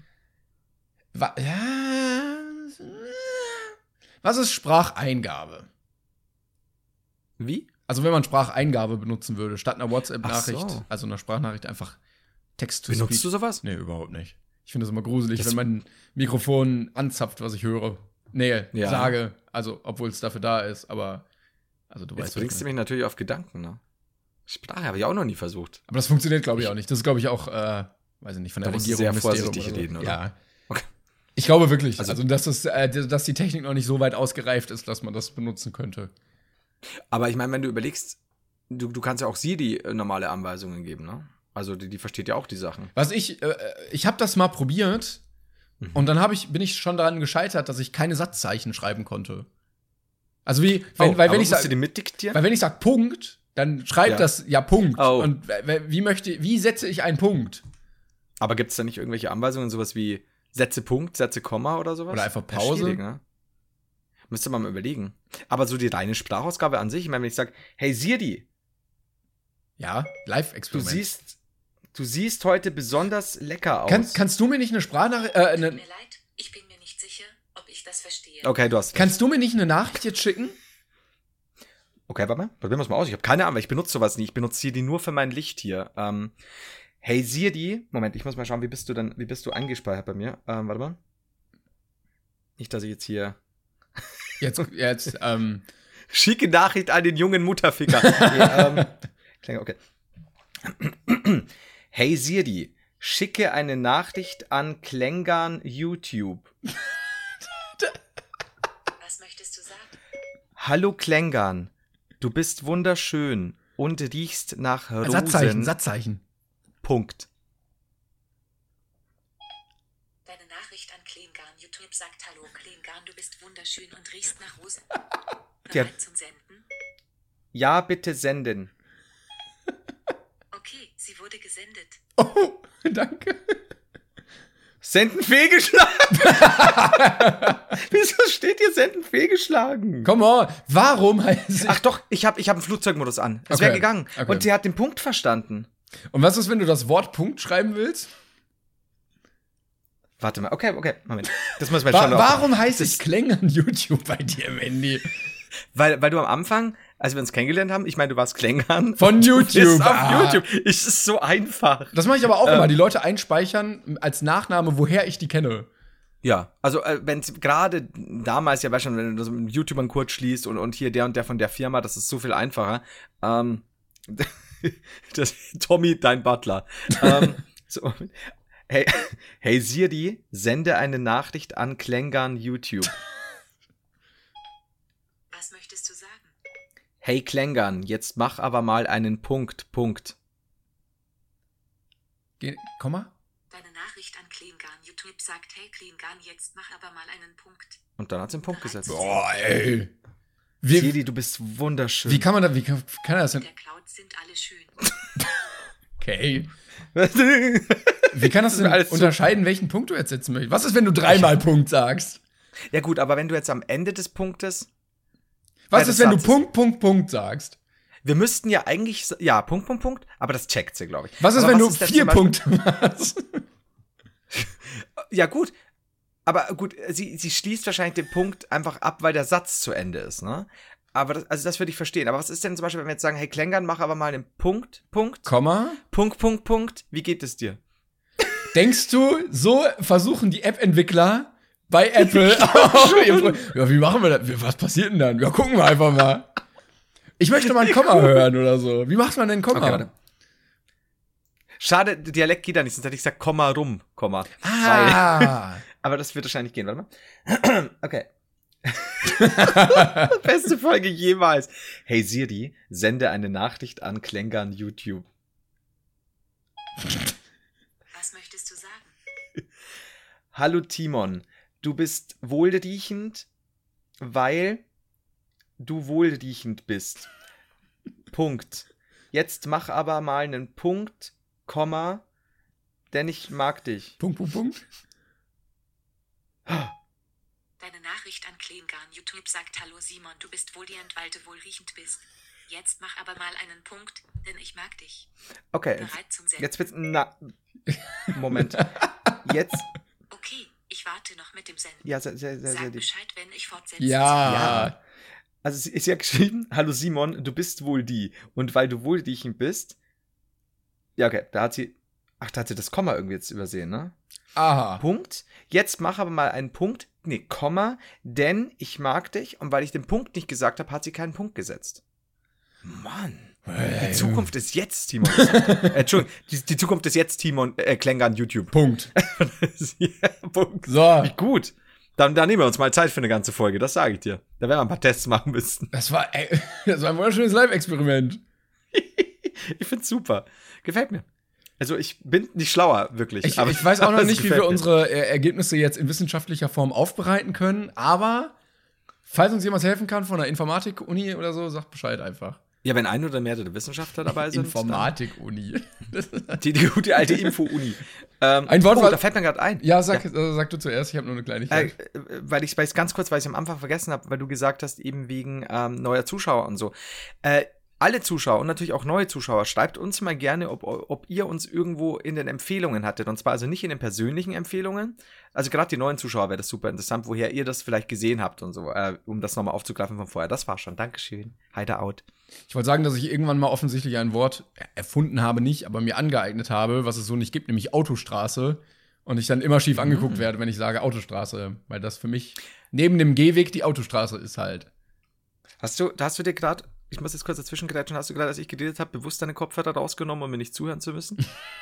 Ja. Was ist Spracheingabe? Wie? Also wenn man Spracheingabe benutzen würde, statt einer WhatsApp-Nachricht, Ach so. also einer Sprachnachricht einfach Text-to-Speech. Benutzt du sowas? Nee, überhaupt nicht. Ich finde es immer gruselig, Das- wenn mein Mikrofon anzapft, was ich höre. Nee, Ja. sage. Also, obwohl es dafür da ist, aber also du Jetzt weißt was bringst ich du meine. mich natürlich auf Gedanken, ne? Sprache habe ich auch noch nie versucht. Aber das funktioniert, glaube ich, auch nicht. Das ist, glaube ich, auch, weiß ich nicht, von der Da musst du Regierung sehr Ministerium vorsichtig oder so. reden, oder? Ja. Okay. Ich glaube wirklich, Also- also dass die Technik noch nicht so weit ausgereift ist, dass man das benutzen könnte. Aber ich meine, wenn du überlegst, du kannst ja auch Siri normale Anweisungen geben, ne? Also die versteht ja auch die Sachen. Was ich habe das mal probiert und dann bin ich schon daran gescheitert, dass ich keine Satzzeichen schreiben konnte. Also wenn ich musst du die mitdiktieren? weil wenn ich sage Punkt, dann schreibt Ja. das ja Punkt. Oh. Und wie setze ich einen Punkt? Aber gibt es da nicht irgendwelche Anweisungen, sowas wie Sätze Punkt, Sätze Komma oder sowas? Oder einfach Ja, Pause? schwierig, ne? Müsste man mal überlegen. Aber so die reine Sprachausgabe an sich, ich meine, wenn ich sage, hey Siri, Ja, du Live-Experiment. siehst heute besonders lecker aus. Kannst du mir nicht eine Sprachnachricht, Tut mir leid, ich bin mir nicht sicher, ob ich das verstehe. Okay, du hast recht. kannst du mir nicht eine Nachricht jetzt schicken? Okay, warte mal, probieren wir es mal aus. Ich habe keine Ahnung, weil ich benutze sowas nie. Ich benutze Siri nur für mein Licht hier. Hey Siri, Moment, ich muss mal schauen, wie bist du eingespeichert bei mir? Warte mal. Nicht, dass ich jetzt hier Jetzt, schicke Nachricht an den jungen Mutterficker. Nee, okay. Hey Siri, schicke eine Nachricht an Klängern YouTube. Was möchtest du sagen? Hallo Klängern, du bist wunderschön und riechst nach Rosen. Satzzeichen. Punkt. Deine Nachricht an Klingarn. YouTube sagt Hallo Klingarn, du bist wunderschön und riechst nach Rosen. Ja. Bereit zum Senden? Ja, bitte senden. Okay, sie wurde gesendet. Oh, danke. Senden fehlgeschlagen. Wieso steht hier Senden fehlgeschlagen? Come on, warum heißt Ach doch, ich hab einen Flugzeugmodus an. Es Okay, wäre gegangen. okay. Und sie hat den Punkt verstanden. Und was ist, wenn du das Wort Punkt schreiben willst? Warte mal, okay, Moment. Das muss man jetzt schon noch. Warum heißt es Klängern YouTube bei dir, Mandy? Weil du am Anfang, als wir uns kennengelernt haben, ich meine, du warst Klängern. Von Du YouTube. bist auf Ah. YouTube. Es ist so einfach. Das mache ich aber auch immer, die Leute einspeichern als Nachname, woher ich die kenne. Ja, also wenn es gerade damals ja, weißt du, wenn du so mit YouTubern kurz schließt und hier der und der von der Firma, das ist so viel einfacher. Das Tommy, dein Butler. So, hey Siri, sende eine Nachricht an Klängern YouTube. Was möchtest du sagen? Hey Klängern, jetzt mach aber mal einen Punkt. Komma? Deine Nachricht an Klingarn. YouTube sagt Hey Klingarn, jetzt mach aber mal einen Punkt. Und dann hat sie einen Punkt gesetzt. Boah, ey. Siri, du bist wunderschön. Wie kann er das In denn? der Cloud sind alle schön. Okay. Wie kann das denn alles so- unterscheiden, welchen Punkt du jetzt setzen möchtest? Was ist, wenn du dreimal Punkt sagst? Ja gut, aber wenn du jetzt am Ende des Punktes, Was des ist, wenn du Satzes- Punkt sagst? wir müssten ja eigentlich, ja, Punkt, aber das checkt sie, glaube ich. Was ist, aber wenn du denn 4 zum Beispiel- Punkte hast? Ja gut, aber gut, sie schließt wahrscheinlich den Punkt einfach ab, weil der Satz zu Ende ist, ne? Aber das würde ich verstehen. Aber was ist denn zum Beispiel, wenn wir jetzt sagen, hey Klängern, mach aber mal einen Punkt, Komma? wie geht es dir? Denkst du, so versuchen die App-Entwickler bei Apple ja, wie machen wir das? Was passiert denn dann? Ja, gucken wir einfach mal. Ich möchte mal ein Komma hören oder so. Wie macht man denn ein Komma? Okay, warte. Schade, Dialekt geht da nicht, sonst hätte ich gesagt, Komma rum, Komma. Ah. Aber das wird wahrscheinlich gehen, warte mal. Okay. Beste Folge jemals. Hey Siri, sende eine Nachricht an Klängern YouTube. Was möchtest du sagen? Hallo Timon, du bist wohlriechend, weil du wohlriechend bist. Punkt. Jetzt mach aber mal einen Punkt, Komma, denn ich mag dich. Punkt. Deine Nachricht an Klingan YouTube sagt: Hallo Simon, du bist wohlriechend, weil du wohlriechend bist. Jetzt mach aber mal einen Punkt, denn ich mag dich. Okay, Bereit zum Senden? jetzt wird's... Moment. Jetzt... Okay, ich warte noch mit dem Senden. Ja, sehr Sag lieb. Bescheid, wenn ich fortsetze. Ja. Also sie hat geschrieben, hallo Simon, du bist wohl die. Und weil du wohlriechend bist... Ja, okay, da hat sie das Komma irgendwie jetzt übersehen, ne? Aha. Punkt. Jetzt mach aber mal einen Punkt. Nee, Komma, denn ich mag dich. Und weil ich den Punkt nicht gesagt habe, hat sie keinen Punkt gesetzt. Mann. Die Zukunft ist jetzt, Timon. Entschuldigung, die Zukunft ist jetzt, Timon, Klängern YouTube. Punkt. Ja, Punkt. So. Wie gut. Dann nehmen wir uns mal Zeit für eine ganze Folge, das sage ich dir. Da werden wir ein paar Tests machen müssen. Das war ein wunderschönes Live-Experiment. Ich find's super. Gefällt mir. Also ich bin nicht schlauer, wirklich. Ich weiß auch noch es nicht, wie gefällt wir mir. unsere Ergebnisse jetzt in wissenschaftlicher Form aufbereiten können, aber falls uns jemand helfen kann von der Informatik-Uni oder so, sagt Bescheid einfach. Ja, wenn ein oder mehrere Wissenschaftler dabei sind. Informatik-Uni. Die gute alte Info-Uni. Ein Wort, da fällt mir gerade ein. Ja, sag du zuerst, ich habe nur eine Kleinigkeit. Weil ich ganz kurz, weil ich am Anfang vergessen habe, weil du gesagt hast, eben wegen neuer Zuschauer und so. Alle Zuschauer und natürlich auch neue Zuschauer, schreibt uns mal gerne, ob ihr uns irgendwo in den Empfehlungen hattet. Und zwar also nicht in den persönlichen Empfehlungen. Also gerade die neuen Zuschauer wäre das super interessant, woher ihr das vielleicht gesehen habt und so, um das nochmal aufzugreifen von vorher. Das war schon. Dankeschön. Heider out. Ich wollte sagen, dass ich irgendwann mal offensichtlich ein Wort erfunden habe, nicht, aber mir angeeignet habe, was es so nicht gibt, nämlich Autostraße. Und ich dann immer schief angeguckt werde, wenn ich sage Autostraße. Weil das für mich neben dem Gehweg die Autostraße ist halt. Hast du dir gerade, ich muss jetzt kurz dazwischen grätschen, hast du gerade, als ich geredet habe, bewusst deine Kopfhörer rausgenommen, um mir nicht zuhören zu müssen?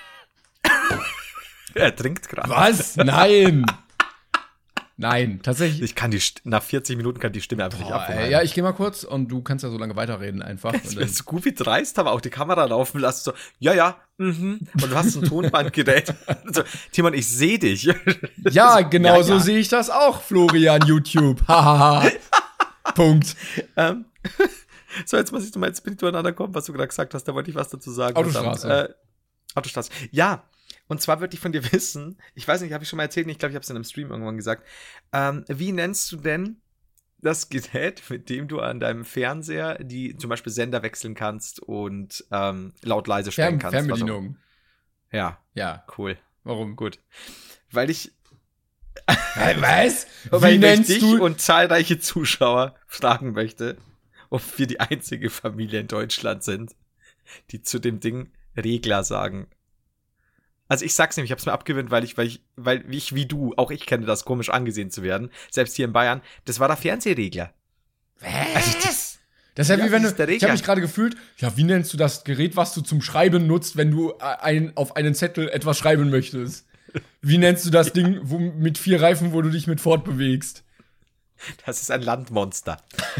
Er trinkt gerade. Was? Nein! Nein, tatsächlich. Ich kann nach 40 Minuten kann die Stimme einfach nicht abhalten. Ja, ich gehe mal kurz und du kannst ja so lange weiterreden einfach. Das wäre so gut wie dreist, aber auch die Kamera laufen lassen, so, und du hast ein Tonbandgerät. So, Timon, ich sehe dich. Ja, genau Ja, so ja. sehe ich das auch, Florian YouTube. Hahaha. Punkt. So, jetzt muss ich mal ins Bild durcheinander kommen, was du gerade gesagt hast, da wollte ich was dazu sagen. Autostraße. Autostraße. Ja, und zwar würde ich von dir wissen, ich weiß nicht, habe ich schon mal erzählt, ich glaube, ich habe es in einem Stream irgendwann gesagt, wie nennst du denn das Gerät, mit dem du an deinem Fernseher die zum Beispiel Sender wechseln kannst und laut-leise stellen kannst? Fernbedienung. Ja, Ja. cool. Warum? Gut. Weil ich Was? Weil Wie ich nennst dich du? und zahlreiche Zuschauer fragen möchte, ob wir die einzige Familie in Deutschland sind, die zu dem Ding Regler sagen. Also ich sag's nämlich, ich hab's mir abgewöhnt, weil ich wie du, auch ich kenne das, komisch angesehen zu werden, selbst hier in Bayern, das war der Fernsehregler. Also Das ist ja Ja, wie wenn das ist der ich habe Regler. mich gerade gefühlt, ja, wie nennst du das Gerät, was du zum Schreiben nutzt, wenn du auf einen Zettel etwas schreiben möchtest? Wie nennst du das Ding mit 4 Reifen, wo du dich mit fortbewegst? Das ist ein Landmonster.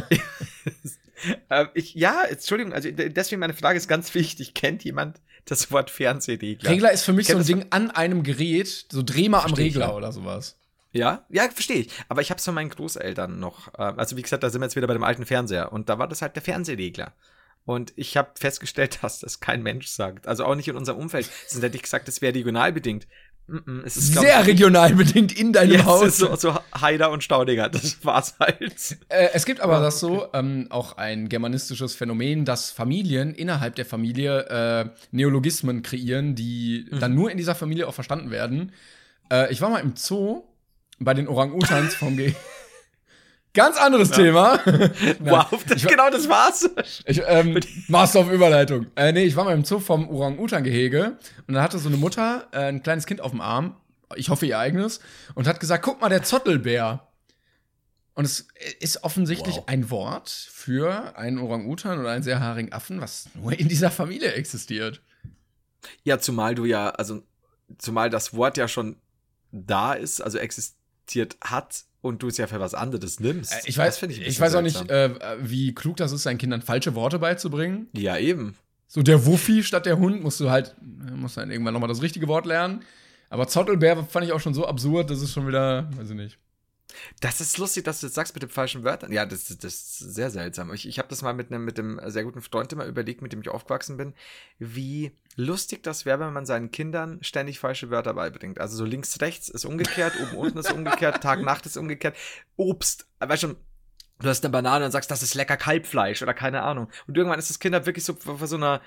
Entschuldigung, also deswegen meine Frage ist ganz wichtig. Kennt jemand das Wort Fernsehregler? Regler ist für mich so ein das- Ding an einem Gerät, so dreh mal am Versteh ich, Regler ja. oder sowas. Ja, verstehe ich. Aber ich habe es von meinen Großeltern noch. Also wie gesagt, da sind wir jetzt wieder bei dem alten Fernseher. Und da war das halt der Fernsehregler. Und ich habe festgestellt, dass das kein Mensch sagt. Also auch nicht in unserem Umfeld. Sonst hätte ich gesagt, das wäre regional bedingt. Es ist, glaub Sehr ich, regional bedingt in deinem ja, es Haus. ist so Haider und Staudinger. Das war's halt. Es gibt aber das so, auch ein germanistisches Phänomen, dass Familien innerhalb der Familie Neologismen kreieren, die dann nur in dieser Familie auch verstanden werden. Ich war mal im Zoo bei den Orang-Utans vom Ganz anderes Thema. Wow, genau das war's. Master of Überleitung. Ich war mal im Zoo vom Orang-Utan-Gehege und da hatte so eine Mutter ein kleines Kind auf dem Arm, ich hoffe ihr eigenes, und hat gesagt, guck mal, der Zottelbär. Und es ist offensichtlich ein Wort für einen Orang-Utan oder einen sehr haarigen Affen, was nur in dieser Familie existiert. Ja, zumal das Wort ja schon da ist, also existiert hat und du es ja für was anderes nimmst. Ich weiß, Das find ein ich bisschen weiß auch nicht, seltsam. wie klug das ist, seinen Kindern falsche Worte beizubringen. Ja, eben. So der Wuffi statt der Hund musst dann irgendwann nochmal das richtige Wort lernen. Aber Zottelbär fand ich auch schon so absurd, das ist schon wieder, weiß ich nicht. Das ist lustig, dass du das sagst mit den falschen Wörtern. Ja, das ist sehr seltsam. Ich habe das mal mit einem sehr guten Freund immer überlegt, mit dem ich aufgewachsen bin, wie lustig das wäre, wenn man seinen Kindern ständig falsche Wörter beibringt. Also so links, rechts ist umgekehrt, oben, unten ist umgekehrt, Tag, Nacht ist umgekehrt. Obst, weißt schon, du hast eine Banane und sagst, das ist lecker Kalbfleisch oder keine Ahnung. Und irgendwann ist das Kind halt wirklich so vor so einer,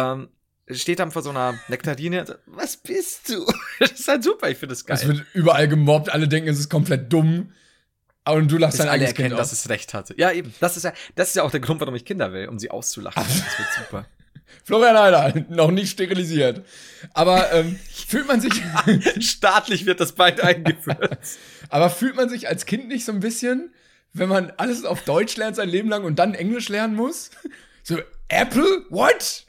steht dann vor so einer Nektarine und sagt, was bist du? Das ist halt super, ich finde das geil. Es wird überall gemobbt, alle denken, es ist komplett dumm. Und du lachst Bis dein alle eigenes Kind erkennen, aus. dass es recht hatte. Ja, eben. Das ist ja auch der Grund, warum ich Kinder will, um sie auszulachen. Das wird super. Florian Heider, noch nicht sterilisiert. Aber fühlt man sich Staatlich wird das bald eingeführt. aber fühlt man sich als Kind nicht so ein bisschen, wenn man alles auf Deutsch lernt sein Leben lang und dann Englisch lernen muss? So, Apple? What?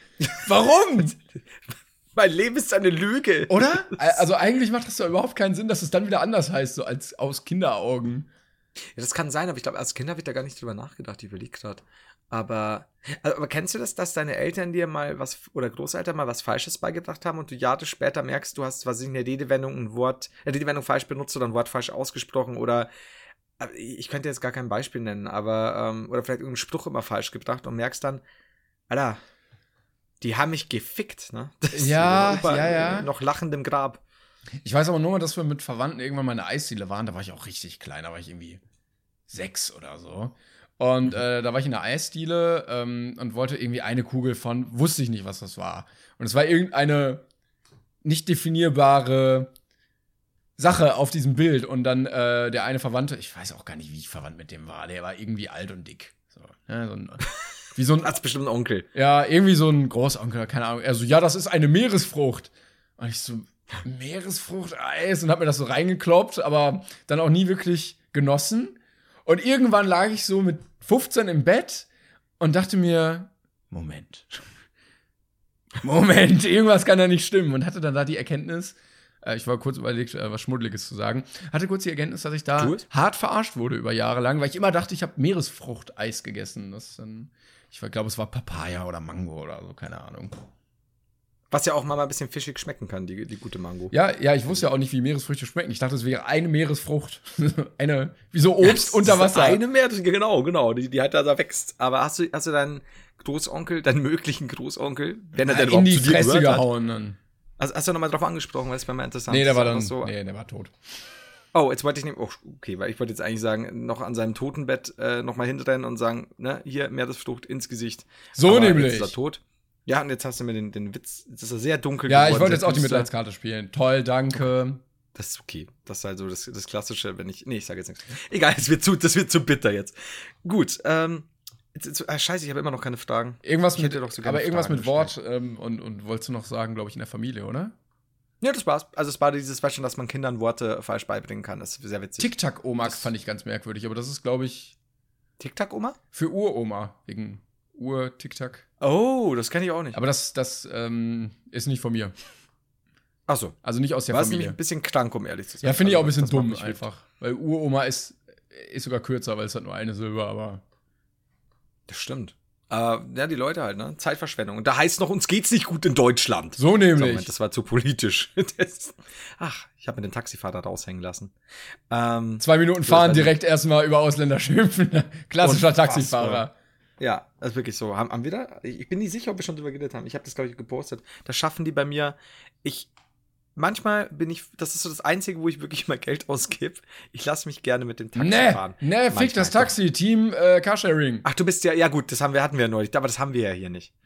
Warum? Mein Leben ist eine Lüge. Oder? Also eigentlich macht das doch überhaupt keinen Sinn, dass es dann wieder anders heißt, so als aus Kinderaugen. Ja, das kann sein, aber ich glaube, als Kind habe ich da gar nicht drüber nachgedacht, ich überlege gerade. Aber kennst du das, dass deine Eltern dir mal oder Großeltern mal was Falsches beigebracht haben und du Jahre später merkst, du hast, was in der Redewendung Redewendung falsch benutzt oder ein Wort falsch ausgesprochen oder ich könnte jetzt gar kein Beispiel nennen, aber oder vielleicht irgendeinen Spruch immer falsch gebracht und merkst dann, Alter, die haben mich gefickt, ne? Ja, Opa, ja. Noch lachend im Grab. Ich weiß aber nur mal, dass wir mit Verwandten irgendwann mal in der Eisdiele waren. Da war ich auch richtig klein, da war ich irgendwie 6 oder so. Und da war ich in der Eisdiele und wollte irgendwie eine Kugel wusste ich nicht, was das war. Und es war irgendeine nicht definierbare Sache auf diesem Bild. Und dann der eine Verwandte, ich weiß auch gar nicht, wie ich verwandt mit dem war, der war irgendwie alt und dick. So, ja, wie so ein Als bestimmt ein Onkel. Ja, irgendwie so ein Großonkel, keine Ahnung. Er so, ja, das ist eine Meeresfrucht. Und ich so, Meeresfrucht, Eis, und hab mir das so reingekloppt, aber dann auch nie wirklich genossen. Und irgendwann lag ich so mit 15 im Bett und dachte mir, Moment, irgendwas kann da nicht stimmen. Und hatte dann da die Erkenntnis, ich war kurz überlegt, was Schmuddeliges zu sagen, hatte kurz die Erkenntnis, dass ich da hart verarscht wurde über Jahre lang, weil ich immer dachte, ich habe Meeresfrucht-Eis gegessen. Ich glaube, es war Papaya oder Mango oder so, keine Ahnung. Was ja auch mal ein bisschen fischig schmecken kann, die gute Mango. Ja, ich wusste ja auch nicht, wie Meeresfrüchte schmecken. Ich dachte, es wäre eine Meeresfrucht. Wie so Obst unter Wasser. Genau, die halt da wächst. Aber hast du deinen Großonkel, deinen möglichen Großonkel, wenn er denn in überhaupt die zu dir Fresse gehört hat? gehauen dann. Also, hast du nochmal drauf angesprochen, weil es bei mir interessant Nee, ist. der war dann, so. der war tot. Oh, jetzt wollte ich nehmen, okay, weil ich wollte jetzt eigentlich sagen, noch an seinem Totenbett nochmal hinrennen und sagen, ne, hier, Meeresfrucht ins Gesicht. So aber nämlich. Jetzt ist er tot. Ja, und jetzt hast du mir den Witz, jetzt ist er sehr dunkel Ja, geworden. ich wollte jetzt auch die düster. Mitleidskarte spielen. Toll, danke. Das ist okay. Das ist halt so das Klassische, wenn ich, nee, ich sage jetzt nichts. Egal, das wird zu bitter jetzt. Gut, scheiße, ich habe immer noch keine Fragen. Irgendwas Ich hätte doch so gerne irgendwas Fragen mit Wort und wolltest du noch sagen, glaube ich, in der Familie, oder? Ja, das war's. Also es war dieses Beispiel, dass man Kindern Worte falsch beibringen kann. Das ist sehr witzig. Tic-Tac-Oma fand ich ganz merkwürdig, aber das ist, glaube ich, Tic-Tac-Oma? für Uroma, wegen Ur-Tic-Tac. Oh, das kenne ich auch nicht. Aber das ist nicht von mir. Ach so. Also nicht aus der War es nämlich Familie. ein bisschen krank, um ehrlich zu sein. Ja, finde ich auch ein bisschen Das macht dumm mich einfach. Weil Uroma ist sogar kürzer, weil es hat nur eine Silbe, aber. Das stimmt. Ja, die Leute halt, ne? Zeitverschwendung. Und da heißt noch, uns geht's nicht gut in Deutschland. So nämlich. Moment, das war zu politisch. Ich habe mir den Taxifahrer raushängen lassen. 2 Minuten fahren, direkt erstmal über Ausländer schimpfen. Klassischer Unfassbar. Taxifahrer. Ja, das ist wirklich so. Haben wir da? Ich bin nicht sicher, ob wir schon drüber geredet haben. Ich habe das, glaube ich, gepostet. Das schaffen die bei mir. Manchmal das ist so das Einzige, wo ich wirklich mal Geld ausgebe. Ich lasse mich gerne mit dem Taxi fahren. Nee, fick das Taxi, Team Carsharing. Ach, du bist ja gut, hatten wir ja neulich, aber das haben wir ja hier nicht.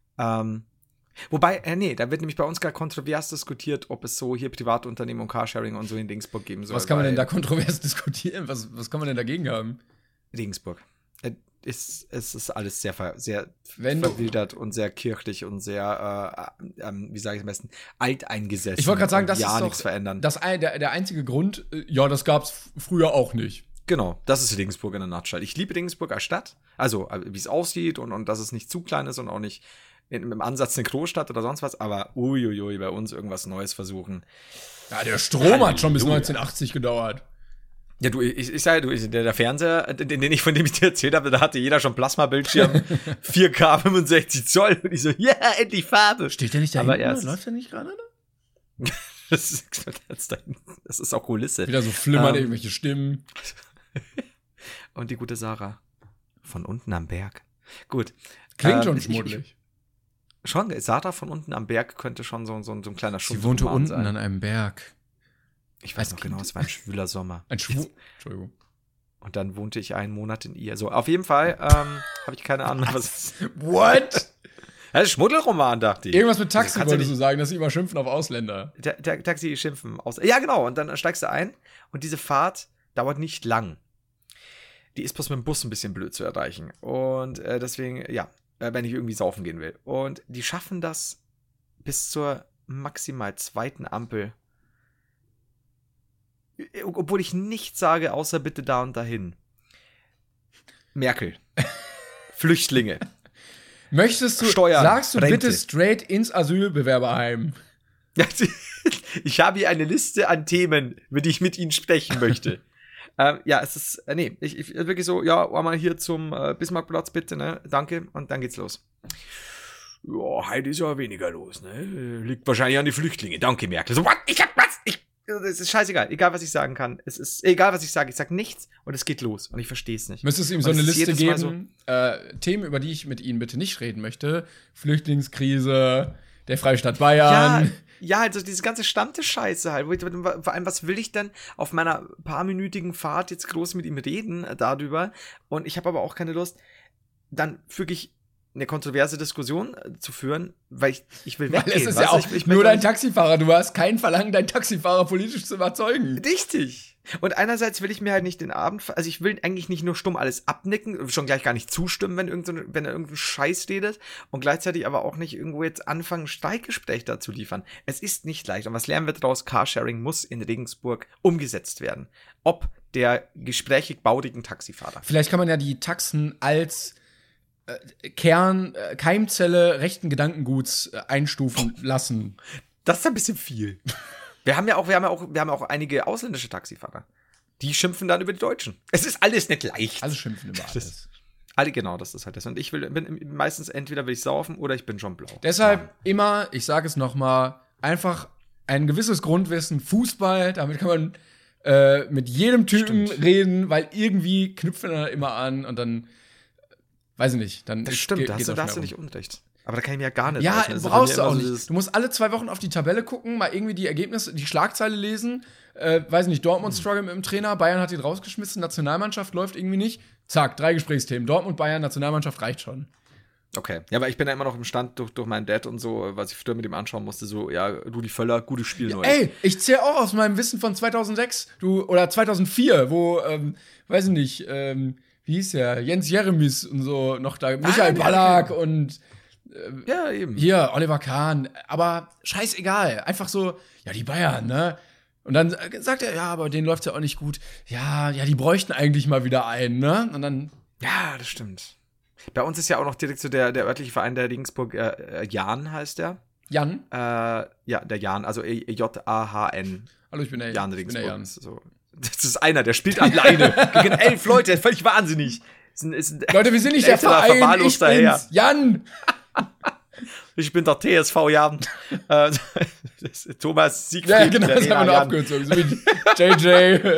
Wobei, da wird nämlich bei uns gar kontrovers diskutiert, ob es so hier Privatunternehmen und Carsharing und so in Regensburg geben soll. Was kann man denn da kontrovers diskutieren? Was kann man denn dagegen haben? Regensburg. Es ist alles sehr verwildert und sehr kirchlich und sehr, wie sage ich am besten, alteingesessen. Ich wollte gerade sagen, das ist nichts verändern. Der einzige Grund, ja, das gab's früher auch nicht. Genau, das ist Regensburg in der Nutshell. Ich liebe Regensburg als Stadt, also wie es aussieht und dass es nicht zu klein ist und auch nicht im Ansatz eine Großstadt oder sonst was, aber bei uns irgendwas Neues versuchen. Ja, der Strom hat schon bis 1980 gedauert. Ja, du, ich sage, der Fernseher, von dem ich dir erzählt habe, da hatte jeder schon Plasma-Bildschirm, 4K, 65 Zoll. Und ich so, ja, endlich Farbe. Steht der nicht da Aber hinten? Läuft der nicht gerade da? Das ist auch Kulisse. Wieder so flimmern irgendwelche Stimmen. Und die gute Sarah. Von unten am Berg. Gut. Klingt schon schmuddelig. Schon, Sarah von unten am Berg könnte schon so ein kleiner Schuss Sie wohnte unten an einem Berg. Ich weiß noch genau, es war ein schwüler Sommer. Entschuldigung. Und dann wohnte ich einen Monat in ihr. So, auf jeden Fall habe ich keine Ahnung, was. What? Das ist Schmuddelroman, dachte ich. Irgendwas mit Taxi wolltest du sagen, dass sie immer schimpfen auf Ausländer. Der Taxi schimpfen aus. Ja, genau. Und dann steigst du ein und diese Fahrt dauert nicht lang. Die ist bloß mit dem Bus ein bisschen blöd zu erreichen. Und deswegen, ja, wenn ich irgendwie saufen gehen will. Und die schaffen das bis zur maximal zweiten Ampel. Obwohl ich nichts sage, außer bitte da und dahin. Merkel. Flüchtlinge. Möchtest du, Steuern, sagst du Rente. bitte straight ins Asylbewerberheim? Ja, ich habe hier eine Liste an Themen, über die ich mit Ihnen sprechen möchte. Ja, es ist, ich wirklich so, ja, einmal hier zum Bismarckplatz bitte, ne, danke, und dann geht's los. Ja, heute ist ja weniger los, ne, liegt wahrscheinlich an die Flüchtlinge, danke Merkel. So, what, es ist scheißegal, egal was ich sagen kann, es ist, egal was ich sag nichts und es geht los und ich verstehe es nicht. Müsstest du ihm so eine Liste geben, Themen, über die ich mit Ihnen bitte nicht reden möchte, Flüchtlingskrise, der Freistaat Bayern. Ja, also diese ganze Stammtisch-Scheiße halt. Vor allem, was will ich denn auf meiner paarminütigen Fahrt jetzt groß mit ihm reden darüber? Und ich habe aber auch keine Lust, dann wirklich eine kontroverse Diskussion zu führen, weil ich will weggehen. Weil es ist ja auch nur dein Taxifahrer. Du hast kein Verlangen, deinen Taxifahrer politisch zu überzeugen. Richtig. Und einerseits will ich mir halt nicht den Abend, also ich will eigentlich nicht nur stumm alles abnicken, schon gleich gar nicht zustimmen, wenn er irgendeinen Scheiß redet und gleichzeitig aber auch nicht irgendwo jetzt anfangen, ein Streikgespräch dazu liefern. Es ist nicht leicht. Und was lernen wir daraus? Carsharing muss in Regensburg umgesetzt werden. Ob der gesprächig baurigen Taxifahrer. Vielleicht kann man ja die Taxen als Keimzelle rechten Gedankenguts einstufen lassen. Das ist ein bisschen viel. Wir haben ja auch einige ausländische Taxifahrer. Die schimpfen dann über die Deutschen. Es ist alles nicht leicht. Alle schimpfen über alles. Genau, das ist halt das. Und bin meistens entweder will ich saufen oder ich bin schon blau. Deshalb immer, ich sage es nochmal, einfach ein gewisses Grundwissen Fußball, damit kann man mit jedem Typen reden, weil irgendwie knüpfen er immer an und dann weiß ich nicht. Dann das stimmt, da hast du nicht Unrecht. Aber da kann ich mir ja gar nicht. Ja, also brauchst du auch nicht. Du musst alle 2 Wochen auf die Tabelle gucken, mal irgendwie die Ergebnisse, die Schlagzeile lesen. Weiß nicht, Dortmund struggle mit dem Trainer, Bayern hat ihn rausgeschmissen, Nationalmannschaft läuft irgendwie nicht. Zack, 3 Gesprächsthemen. Dortmund, Bayern, Nationalmannschaft reicht schon. Okay. Ja, aber ich bin ja immer noch im Stand durch meinen Dad und so, was ich früher mit ihm anschauen musste, so, ja, Rudi Völler, gutes Spiel neu. Ey, ich zähle auch aus meinem Wissen von 2006, oder 2004, wo, weiß ich nicht, wie hieß der, Jens Jeremies und so, noch da, Michael Ballack und ja, eben. Hier, Oliver Kahn, aber scheißegal, einfach so, ja, die Bayern, ne? Und dann sagt er, ja, aber denen läuft's ja auch nicht gut. Ja, die bräuchten eigentlich mal wieder einen, ne? Und dann ja, das stimmt. Bei uns ist ja auch noch direkt so der örtliche Verein der Regensburg, Jan heißt der. Jan? Ja, der Jan, also J-A-H-N. Hallo, ich bin der Jan Jan. Regensburg. Das ist einer, der spielt alleine gegen 11 Leute, der ist völlig wahnsinnig. Leute, wir sind nicht der Verein, ich bin's, Jan! Ich bin der TSV Jan. Thomas Siegfried. Ja, genau, das haben wir nur abgezogen. So wie JJ.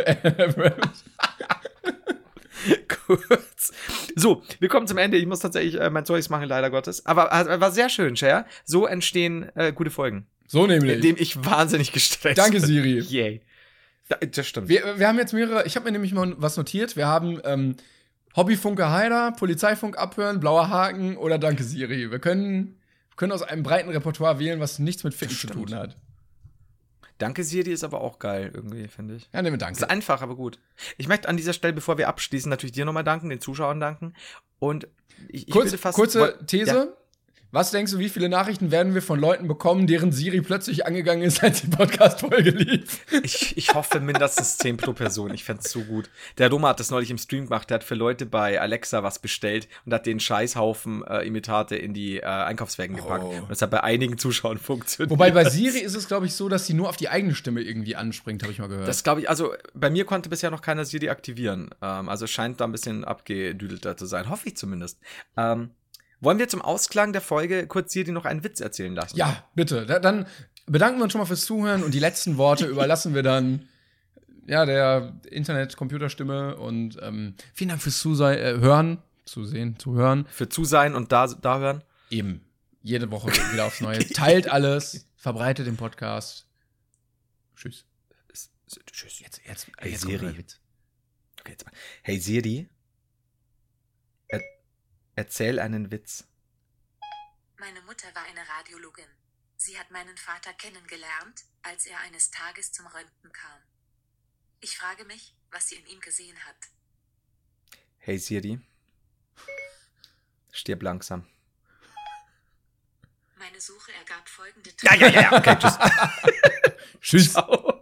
Kurz. So, wir kommen zum Ende. Ich muss tatsächlich mein Zeugs machen, leider Gottes. Aber war sehr schön, Cher. So entstehen gute Folgen. So nämlich. In dem ich wahnsinnig gestresst Danke, Siri. Yay. Das stimmt. Wir haben jetzt mehrere, ich habe mir nämlich mal was notiert. Wir haben Hobbyfunke Heider, Polizeifunk abhören, blauer Haken oder Danke, Siri. Wir können aus einem breiten Repertoire wählen, was nichts mit Ficken zu tun hat. Danke, Siri ist aber auch geil, irgendwie, finde ich. Ja, nehmen wir Danke. Ist einfach, aber gut. Ich möchte an dieser Stelle, bevor wir abschließen, natürlich dir nochmal danken, den Zuschauern danken. Und ich würde fast. Kurze These. Ja. Was denkst du, wie viele Nachrichten werden wir von Leuten bekommen, deren Siri plötzlich angegangen ist, als die Podcast-Folge lief? Ich hoffe mindestens 10 pro Person. Ich fänd's so gut. Der Roma hat das neulich im Stream gemacht. Der hat für Leute bei Alexa was bestellt und hat den Scheißhaufen Imitate in die Einkaufswägen gepackt. Und das hat bei einigen Zuschauern funktioniert. Wobei bei Siri ist es, glaube ich, so, dass sie nur auf die eigene Stimme irgendwie anspringt, habe ich mal gehört. Das glaube ich, also bei mir konnte bisher noch keiner Siri aktivieren. Also es scheint da ein bisschen abgedüdelter zu sein. Hoffe ich zumindest. Wollen wir zum Ausklang der Folge kurz Siri noch einen Witz erzählen lassen? Ja, bitte. Dann bedanken wir uns schon mal fürs Zuhören und die letzten Worte überlassen wir dann der Internet-Computerstimme und vielen Dank fürs Hören, Zuhören. Für Zusein und da hören. Eben. Jede Woche wieder aufs Neue. Teilt alles, verbreitet den Podcast. Tschüss. Tschüss. Jetzt Hey kommt Siri. der Witz. Okay, jetzt mal. Hey Siri. Erzähl einen Witz. Meine Mutter war eine Radiologin. Sie hat meinen Vater kennengelernt, als er eines Tages zum Röntgen kam. Ich frage mich, was sie in ihm gesehen hat. Hey Siri. Stirb langsam. Meine Suche ergab folgende Ja, okay, tschüss. Tschüss. Ciao.